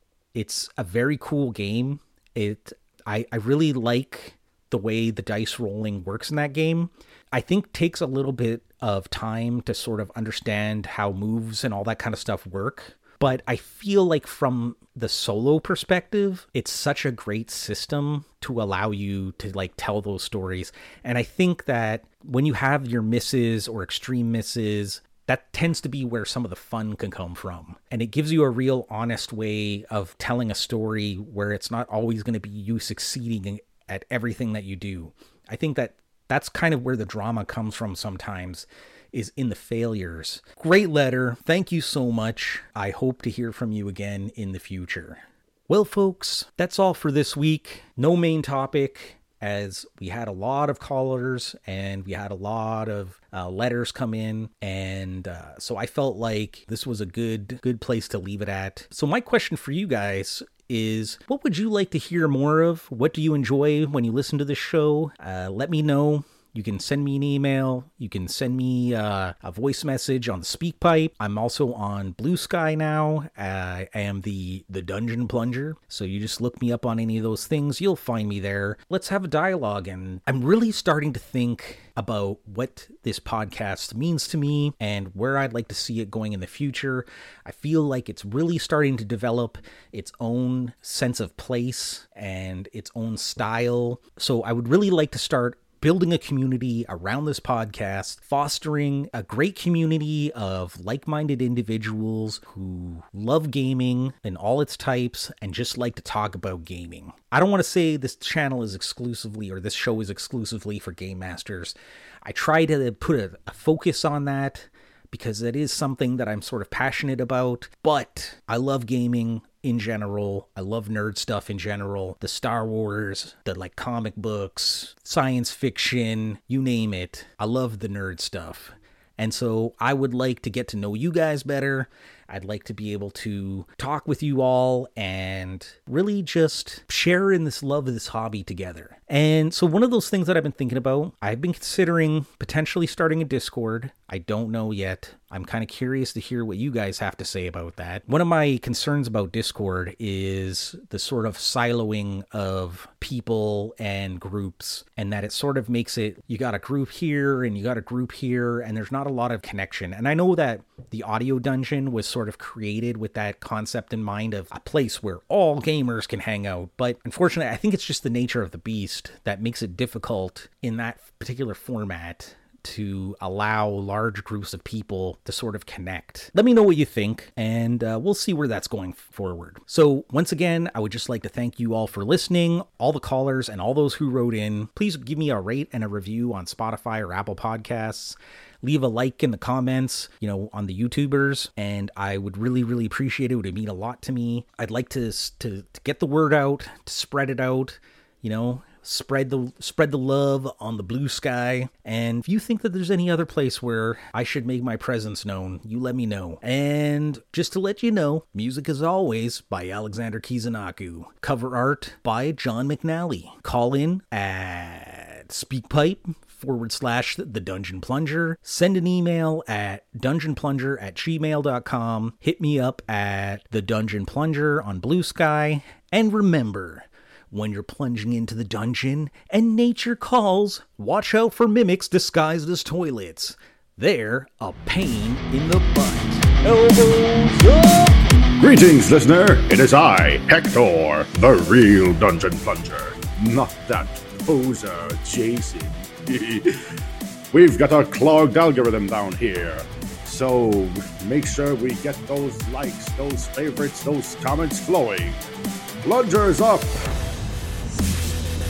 It's a very cool game. It I, I really like the way the dice rolling works in that game. I think takes a little bit of time to sort of understand how moves and all that kind of stuff work. But I feel like from the solo perspective, it's such a great system to allow you to like tell those stories. And I think that when you have your misses or extreme misses, that tends to be where some of the fun can come from. And it gives you a real honest way of telling a story where it's not always going to be you succeeding at everything that you do. I think that that's kind of where the drama comes from sometimes, is in the failures. Great letter. Thank you so much. I hope to hear from you again in the future. Well, folks, that's all for this week. No main topic, as we had a lot of callers and we had a lot of uh, letters come in. And uh, so I felt like this was a good, good place to leave it at. So my question for you guys is, what would you like to hear more of? What do you enjoy when you listen to this show? Uh, let me know. You can send me an email. You can send me uh, a voice message on the SpeakPipe. I'm also on Blue Sky now. Uh, I am the, the Dungeon Plunger. So you just look me up on any of those things. You'll find me there. Let's have a dialogue. And I'm really starting to think about what this podcast means to me and where I'd like to see it going in the future. I feel like it's really starting to develop its own sense of place and its own style. So I would really like to start building a community around this podcast, fostering a great community of like-minded individuals who love gaming in all its types and just like to talk about gaming. I don't want to say this channel is exclusively, or this show is exclusively for game masters. I try to put a, a focus on that because that is something that I'm sort of passionate about, but I love gaming in general. I love nerd stuff in general. The Star Wars, the like comic books, science fiction, you name it. I love the nerd stuff. And so I would like to get to know you guys better. I'd like to be able to talk with you all and really just share in this love of this hobby together. And so one of those things that I've been thinking about, I've been considering potentially starting a Discord. I don't know yet. I'm kind of curious to hear what you guys have to say about that. One of my concerns about Discord is the sort of siloing of people and groups, and that it sort of makes it, you got a group here and you got a group here, and there's not a lot of connection. And I know that the Audio Dungeon was sort of created with that concept in mind of a place where all gamers can hang out. But unfortunately, I think it's just the nature of the beast that makes it difficult in that particular format to allow large groups of people to sort of connect. Let me know what you think, and uh, we'll see where that's going forward. So once again, I would just like to thank you all for listening, all the callers and all those who wrote in. Please give me a rate and a review on Spotify or Apple Podcasts. Leave a like in the comments, you know, on the YouTubers, and I would really, really appreciate it. It would mean a lot to me. I'd like to, to, to get the word out, to spread it out, you know, spread the spread the love on the Blue Sky. And if you think that there's any other place where I should make my presence known, you let me know. And just to let you know, music as always by Alexander Kizanaku. Cover art by John McNally. Call in at SpeakPipe forward slash the Dungeon Plunger. Send an email at dungeonplunger at gmail dot com. Hit me up at the Dungeon Plunger on Blue Sky. And remember, when you're plunging into the dungeon and nature calls, watch out for mimics disguised as toilets. They're a pain in the butt. Elbows up! Greetings, listener. It is I, Hector, the real Dungeon Plunger. Not that poser, Jason. We've got a clogged algorithm down here. So make sure we get those likes, those favorites, those comments flowing. Plungers up!